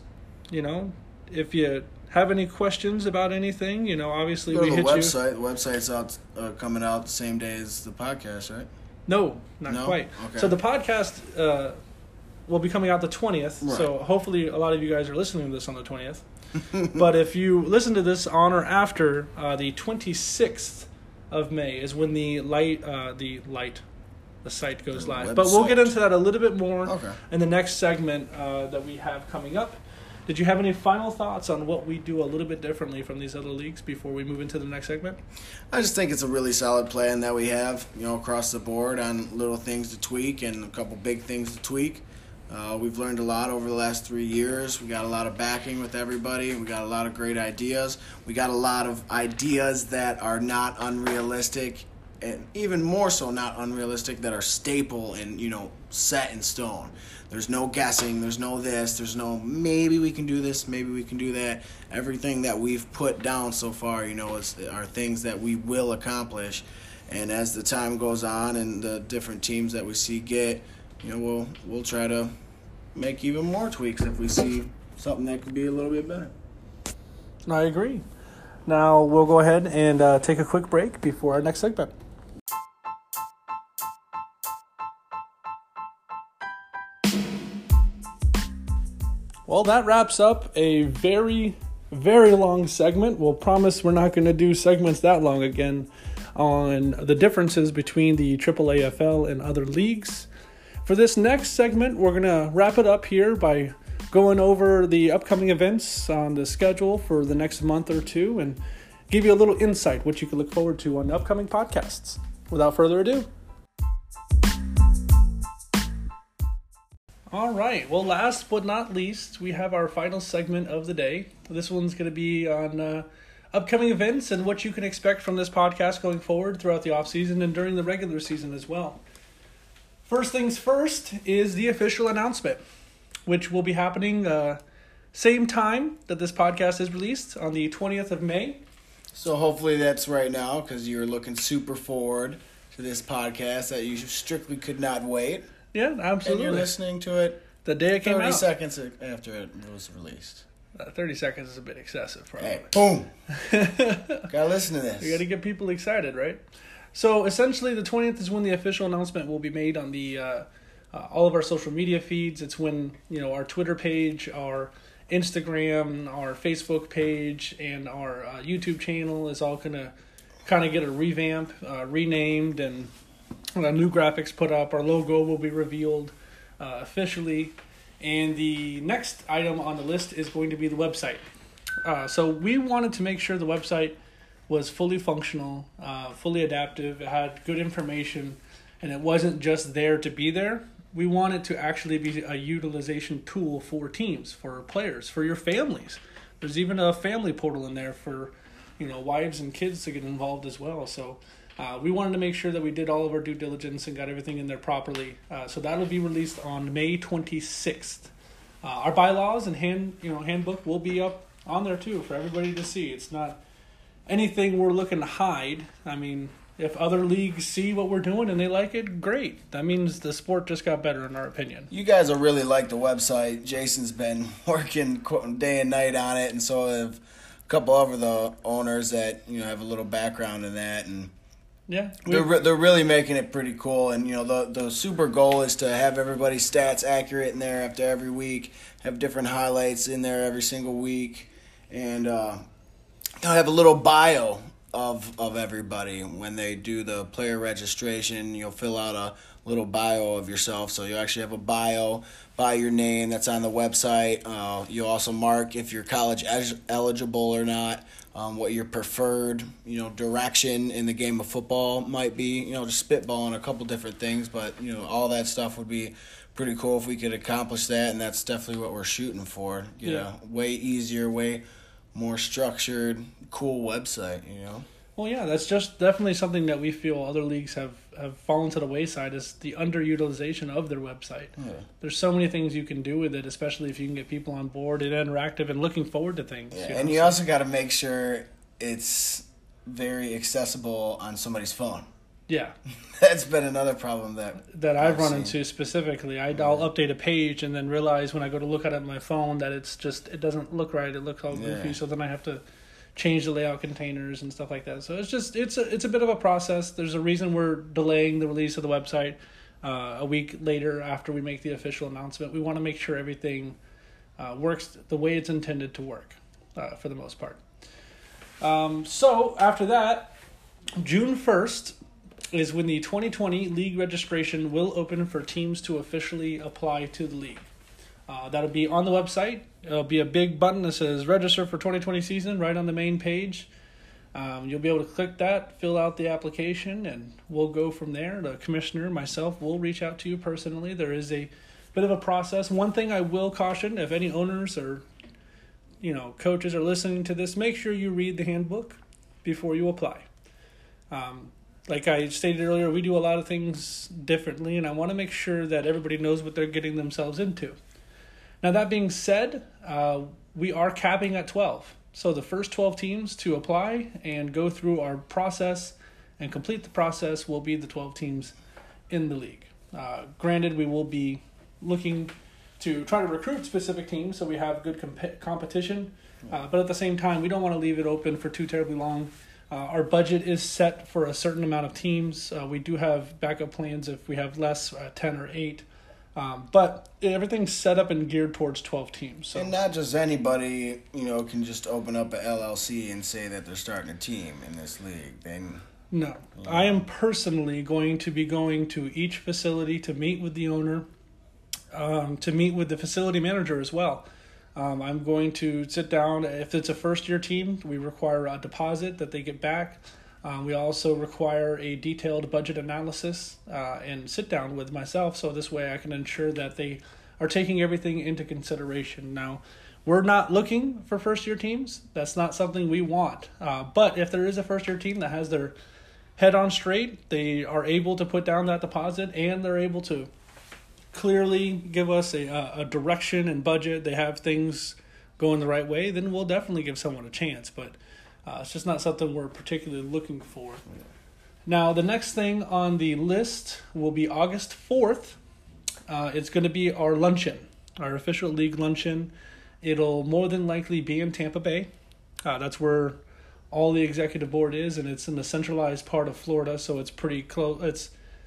you have any questions about anything, obviously we hit you. The website's out, coming out the same day as the podcast, right? No, not quite. Okay. So the podcast will be coming out the 20th, right. So hopefully a lot of you guys are listening to this on the 20th. But if you listen to this on or after the 26th of May is when the site goes live. But we'll get into that a little bit more in the next segment that we have coming up. Did you have any final thoughts on what we do a little bit differently from these other leagues before we move into the next segment? I just think it's a really solid plan that we have, across the board on little things to tweak and a couple big things to tweak. We've learned a lot over the last 3 years. We got a lot of backing with everybody. We got a lot of great ideas. We got a lot of ideas that are not unrealistic and even more so not unrealistic, that are staple and, set in stone. There's no guessing, there's no this, there's no maybe we can do this, maybe we can do that. Everything that we've put down so far, are things that we will accomplish. And as the time goes on and the different teams that we see get, we'll try to make even more tweaks if we see something that could be a little bit better. I agree. Now we'll go ahead and take a quick break before our next segment. Well, that wraps up a very, very long segment. We'll promise we're not going to do segments that long again on the differences between the AAAFL and other leagues. For this next segment, we're going to wrap it up here by going over the upcoming events on the schedule for the next month or two and give you a little insight what you can look forward to on the upcoming podcasts. Without further ado. All right. Well, last but not least, we have our final segment of the day. This one's going to be on upcoming events and what you can expect from this podcast going forward throughout the offseason and during the regular season as well. First things first is the official announcement, which will be happening same time that this podcast is released on the 20th of May. So hopefully that's right now, because you're looking super forward to this podcast that you strictly could not wait. Yeah, absolutely. And you're listening to it the day it came 30 out. 30 seconds after it was released. 30 seconds is a bit excessive, probably. Hey, boom. Gotta listen to this. You gotta get people excited, right? So essentially the 20th is when the official announcement will be made on the all of our social media feeds. It's when, our Twitter page, our Instagram, our Facebook page, and our YouTube channel is all going to kind of get a revamp, renamed, and new graphics put up. Our logo will be revealed officially. And the next item on the list is going to be the website. So we wanted to make sure the website was fully functional, fully adaptive, it had good information, and it wasn't just there to be there. We want it to actually be a utilization tool for teams, for players, for your families. There's even a family portal in there for, wives and kids to get involved as well. So we wanted to make sure that we did all of our due diligence and got everything in there properly. So that'll be released on May 26th. Our bylaws and handbook will be up on there too for everybody to see. It's not anything we're looking to hide. I mean, if other leagues see what we're doing and they like it, great. That means the sport just got better, in our opinion. You guys will really like the website. Jason's been working day and night on it, and so have a couple of the owners that have a little background in that, and yeah, they're really making it pretty cool. And the super goal is to have everybody's stats accurate in there after every week, have different highlights in there every single week, and have a little bio of everybody. When they do the player registration, you'll fill out a little bio of yourself, so you actually have a bio by your name that's on the website. You'll also mark if you're college eligible or not, what your preferred direction in the game of football might be. Just spitballing a couple different things, but all that stuff would be pretty cool if we could accomplish that, and that's definitely what we're shooting for. Way easier, way more structured, cool website, Well, yeah, that's just definitely something that we feel other leagues have fallen to the wayside, is the underutilization of their website. Yeah. There's so many things you can do with it, especially if you can get people on board and interactive and looking forward to things. Yeah, and you also got to make sure it's very accessible on somebody's phone. Yeah. That's been another problem that I've run into specifically. I'll update a page and then realize when I go to look at it on my phone that it doesn't look right. It looks all goofy. Yeah. So then I have to change the layout containers and stuff like that. So it's a bit of a process. There's a reason we're delaying the release of the website a week later after we make the official announcement. We want to make sure everything works the way it's intended to work for the most part. So after that, June 1st is when the 2020 league registration will open for teams to officially apply to the league. That'll be on the website. It'll be a big button that says register for 2020 season right on the main page. You'll be able to click that, fill out the application, and we'll go from there. The commissioner, myself, will reach out to you personally. There is a bit of a process. One thing I will caution, if any owners or coaches are listening to this, make sure you read the handbook before you apply. like I stated earlier, we do a lot of things differently, and I want to make sure that everybody knows what they're getting themselves into. Now, that being said, we are capping at 12. So the first 12 teams to apply and go through our process and complete the process will be the 12 teams in the league. Granted, we will be looking to try to recruit specific teams so we have good competition, but at the same time, we don't want to leave it open for too terribly long. Our budget is set for a certain amount of teams. We do have backup plans if we have less, 10 or 8. But everything's set up and geared towards 12 teams. So. And not just anybody, can just open up a LLC and say that they're starting a team in this league. No. I am personally going to be going to each facility to meet with the owner, to meet with the facility manager as well. I'm going to sit down. If it's a first-year team, we require a deposit that they get back. We also require a detailed budget analysis and sit down with myself, so this way I can ensure that they are taking everything into consideration. Now, we're not looking for first-year teams. That's not something we want. But if there is a first-year team that has their head on straight, they are able to put down that deposit, and they're able to clearly give us a direction and budget, they have things going the right way, then we'll definitely give someone a chance. But it's just not something we're particularly looking for. Yeah. Now, the next thing on the list will be August 4th. It's going to be our luncheon, our official league luncheon. It'll more than likely be in Tampa Bay. That's where all the executive board is, and it's in the centralized part of Florida, so it's pretty close. It's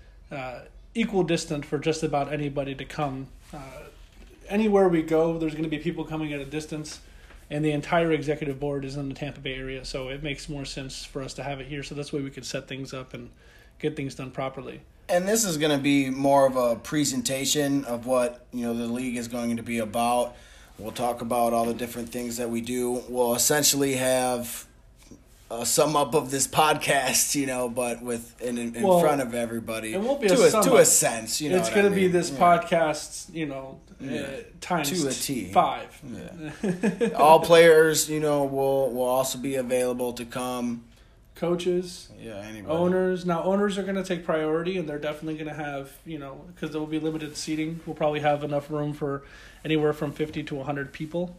equal distant for just about anybody to come. Anywhere we go, there's going to be people coming at a distance, and the entire executive board is in the Tampa Bay area, so it makes more sense for us to have it here, so that's why we can set things up and get things done properly. And this is going to be more of a presentation of what the league is going to be about. We'll talk about all the different things that we do. We'll essentially have a sum up of this podcast, but with in front of everybody. It won't be to a sense, It's going to be this podcast, times to a T. 5. Yeah. All players, will also be available to come. Coaches, anybody. Owners. Now, owners are going to take priority, and they're definitely going to have, because there will be limited seating. We'll probably have enough room for anywhere from 50 to 100 people.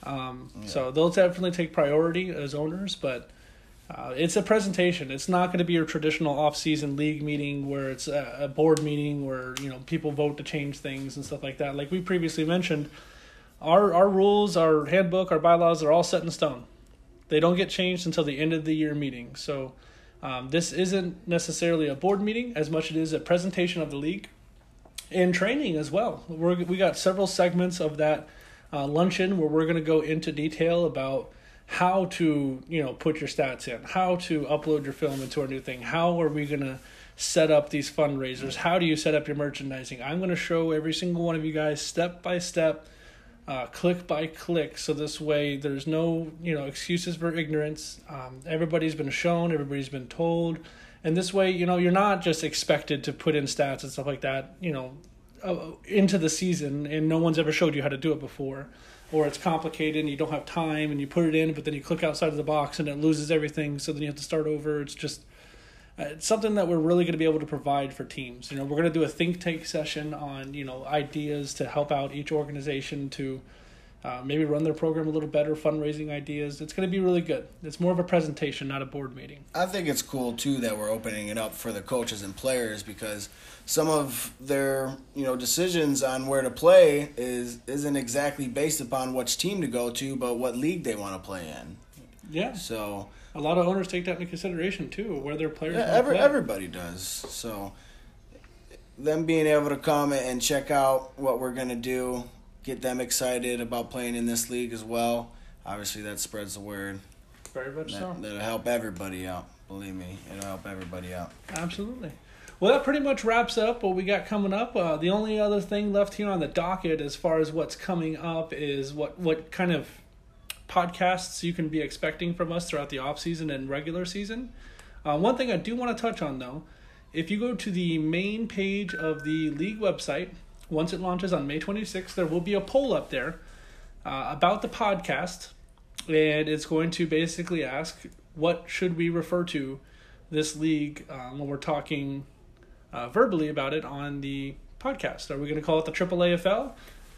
So they'll definitely take priority as owners, but it's a presentation. It's not going to be your traditional off-season league meeting where it's a board meeting where people vote to change things and stuff like that. Like we previously mentioned, our rules, our handbook, our bylaws are all set in stone. They don't get changed until the end of the year meeting. So this isn't necessarily a board meeting as much as it is a presentation of the league and training as well. We got several segments of that luncheon where we're going to go into detail about how to, put your stats in, how to upload your film into our new thing, how are we going to set up these fundraisers, how do you set up your merchandising. I'm going to show every single one of you guys step by step, click by click, so this way there's no, excuses for ignorance. Everybody's been shown, everybody's been told, and this way, you're not just expected to put in stats and stuff like that, into the season, and no one's ever showed you how to do it before. Or it's complicated and you don't have time and you put it in, but then you click outside of the box and it loses everything, so then you have to start over. It's just it's something that we're really going to be able to provide for teams. We're going to do a think tank session on, ideas to help out each organization to maybe run their program a little better, fundraising ideas. It's going to be really good. It's more of a presentation, not a board meeting. I think it's cool, too, that we're opening it up for the coaches and players because some of their, decisions on where to play isn't exactly based upon which team to go to, but what league they want to play in. Yeah. So a lot of owners take that into consideration, too, where their players want to play. Everybody does. So them being able to come and check out what we're going to do, get them excited about playing in this league as well. Obviously, that spreads the word. Very much so. That'll help everybody out. Believe me, it'll help everybody out. Absolutely. Well, that pretty much wraps up what we got coming up. The only other thing left here on the docket as far as what's coming up is what kind of podcasts you can be expecting from us throughout the off-season and regular season. One thing I do want to touch on, though, if you go to the main page of the league website, once it launches on May 26th, there will be a poll up there about the podcast, and it's going to basically ask what should we refer to this league when we're talking verbally about it on the podcast. Are we going to call it the AAAFL?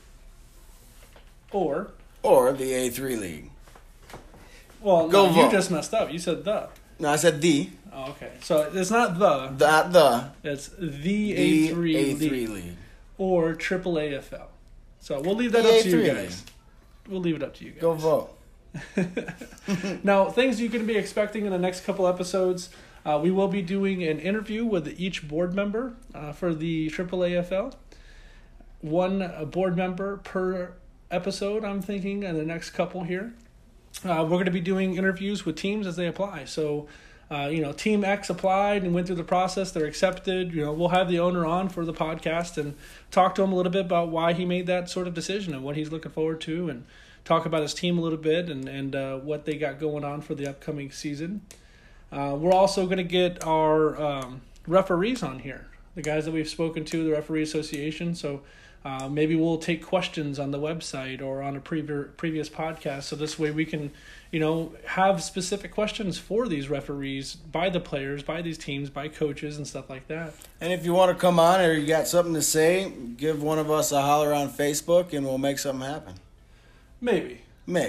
Or the A3 League. Well, Go no, vote. you just messed up. You said the. No, I said the. Oh, okay. So it's not the. The. It's the A3 League. Or AAAFL. So we'll leave that up to you A3 guys. League. We'll leave it up to you guys. Go vote. Now, things you can be expecting in the next couple episodes. We will be doing an interview with each board member for the AAAFL. One board member per episode, I'm thinking, in the next couple here. We're going to be doing interviews with teams as they apply. So, Team X applied and went through the process. They're accepted. We'll have the owner on for the podcast and talk to him a little bit about why he made that sort of decision and what he's looking forward to, and talk about his team a little bit and what they got going on for the upcoming season. We're also going to get our referees on here, the guys that we've spoken to, the Referee Association. So maybe we'll take questions on the website or on a previous podcast. So this way we can, have specific questions for these referees by the players, by these teams, by coaches and stuff like that. And if you want to come on or you got something to say, give one of us a holler on Facebook and we'll make something happen. Maybe.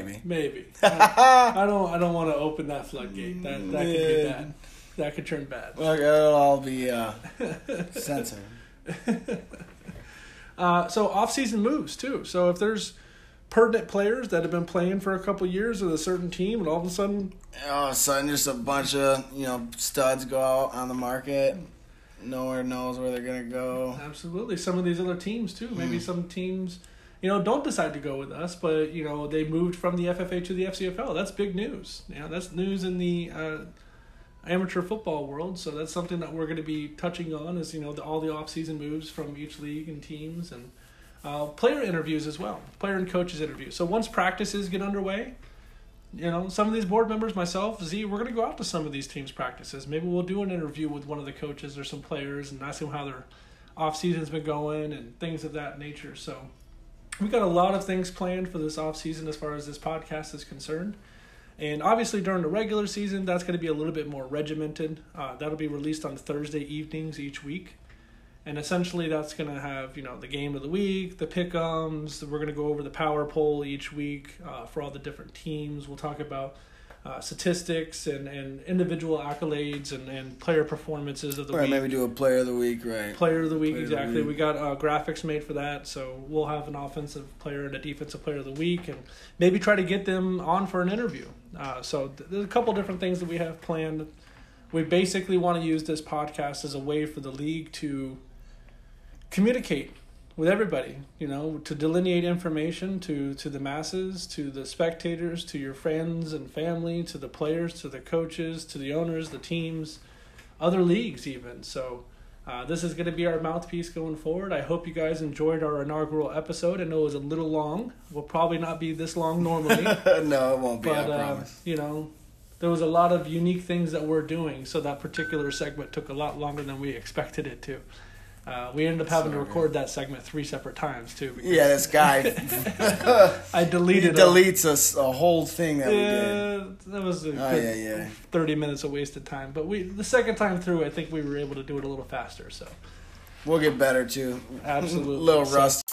I don't want to open that floodgate. That could be bad. That could turn bad. Well, it'll all be censored. So off-season moves too. So if there's pertinent players that have been playing for a couple of years with a certain team, and all of a sudden just a bunch of studs go out on the market. Nowhere knows where they're gonna go. Absolutely, some of these other teams too. Maybe some teams, don't decide to go with us, but they moved from the FFA to the FCFL. That's big news. That's news in the amateur football world. So that's something that we're going to be touching on, is all the off-season moves from each league and teams, and player interviews as well, player and coaches interviews. So once practices get underway, some of these board members, myself, Z, we're going to go out to some of these teams' practices. Maybe we'll do an interview with one of the coaches or some players and ask them how their off-season's been going and things of that nature. So we've got a lot of things planned for this off-season as far as this podcast is concerned. And obviously during the regular season, that's going to be a little bit more regimented. That'll be released on Thursday evenings each week. And essentially that's going to have, the game of the week, the pick-ems. We're going to go over the power poll each week for all the different teams. We'll talk about statistics and individual accolades and player performances of the week. Maybe do a player of the week, right? Player of the week, exactly. We got graphics made for that, so we'll have an offensive player and a defensive player of the week, and maybe try to get them on for an interview. So there's a couple different things that we have planned. We basically want to use this podcast as a way for the league to communicate with everybody, to delineate information to the masses, to the spectators, to your friends and family, to the players, to the coaches, to the owners, the teams, other leagues even. So this is going to be our mouthpiece going forward. I hope you guys enjoyed our inaugural episode. I know it was a little long. We'll probably not be this long normally. No, it won't be, but, I promise. There was a lot of unique things that we're doing, so that particular segment took a lot longer than we expected it to. We ended up having to record that segment 3 separate times too. Yeah, this guy. I deleted. He deletes a whole thing that we did. That was a 30 minutes of wasted time. But the second time through, I think we were able to do it a little faster. So we'll get better too. Absolutely, a little rust.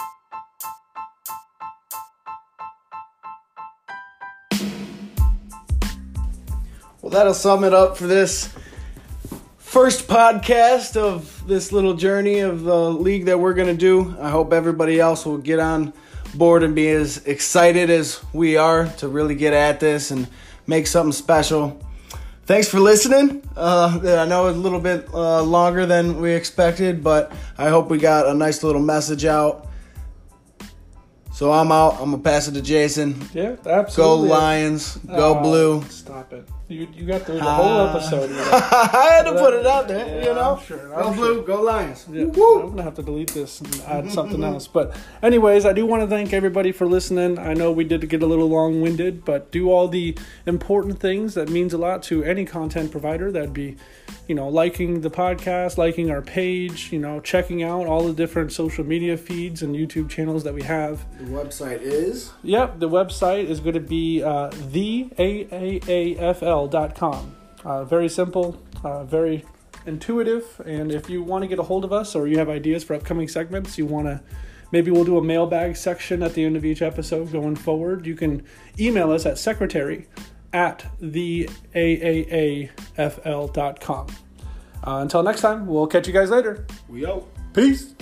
Well, that'll sum it up for this first podcast of this little journey of the league that we're going to do. I hope everybody else will get on board and be as excited as we are to really get at this and make something special. Thanks for listening. I know it's a little bit longer than we expected, but I hope we got a nice little message out. So I'm out. I'm going to pass it to Jason. Yeah, absolutely. Go Lions. Go Blue. Stop it. You got through the whole episode. I had to put it out there, I'm sure. Go Blue, go Lions. Yeah, I'm going to have to delete this and add something else. But anyways, I do want to thank everybody for listening. I know we did get a little long-winded, but do all the important things. That means a lot to any content provider. That'd be, liking the podcast, liking our page, checking out all the different social media feeds and YouTube channels that we have. The website is? Yep, the website is going to be theaafl.com. Very simple, very intuitive. And if you want to get a hold of us or you have ideas for upcoming segments, maybe we'll do a mailbag section at the end of each episode going forward, you can email us at secretary@theaaafl.com. Until next time, we'll catch you guys later. We out. Peace.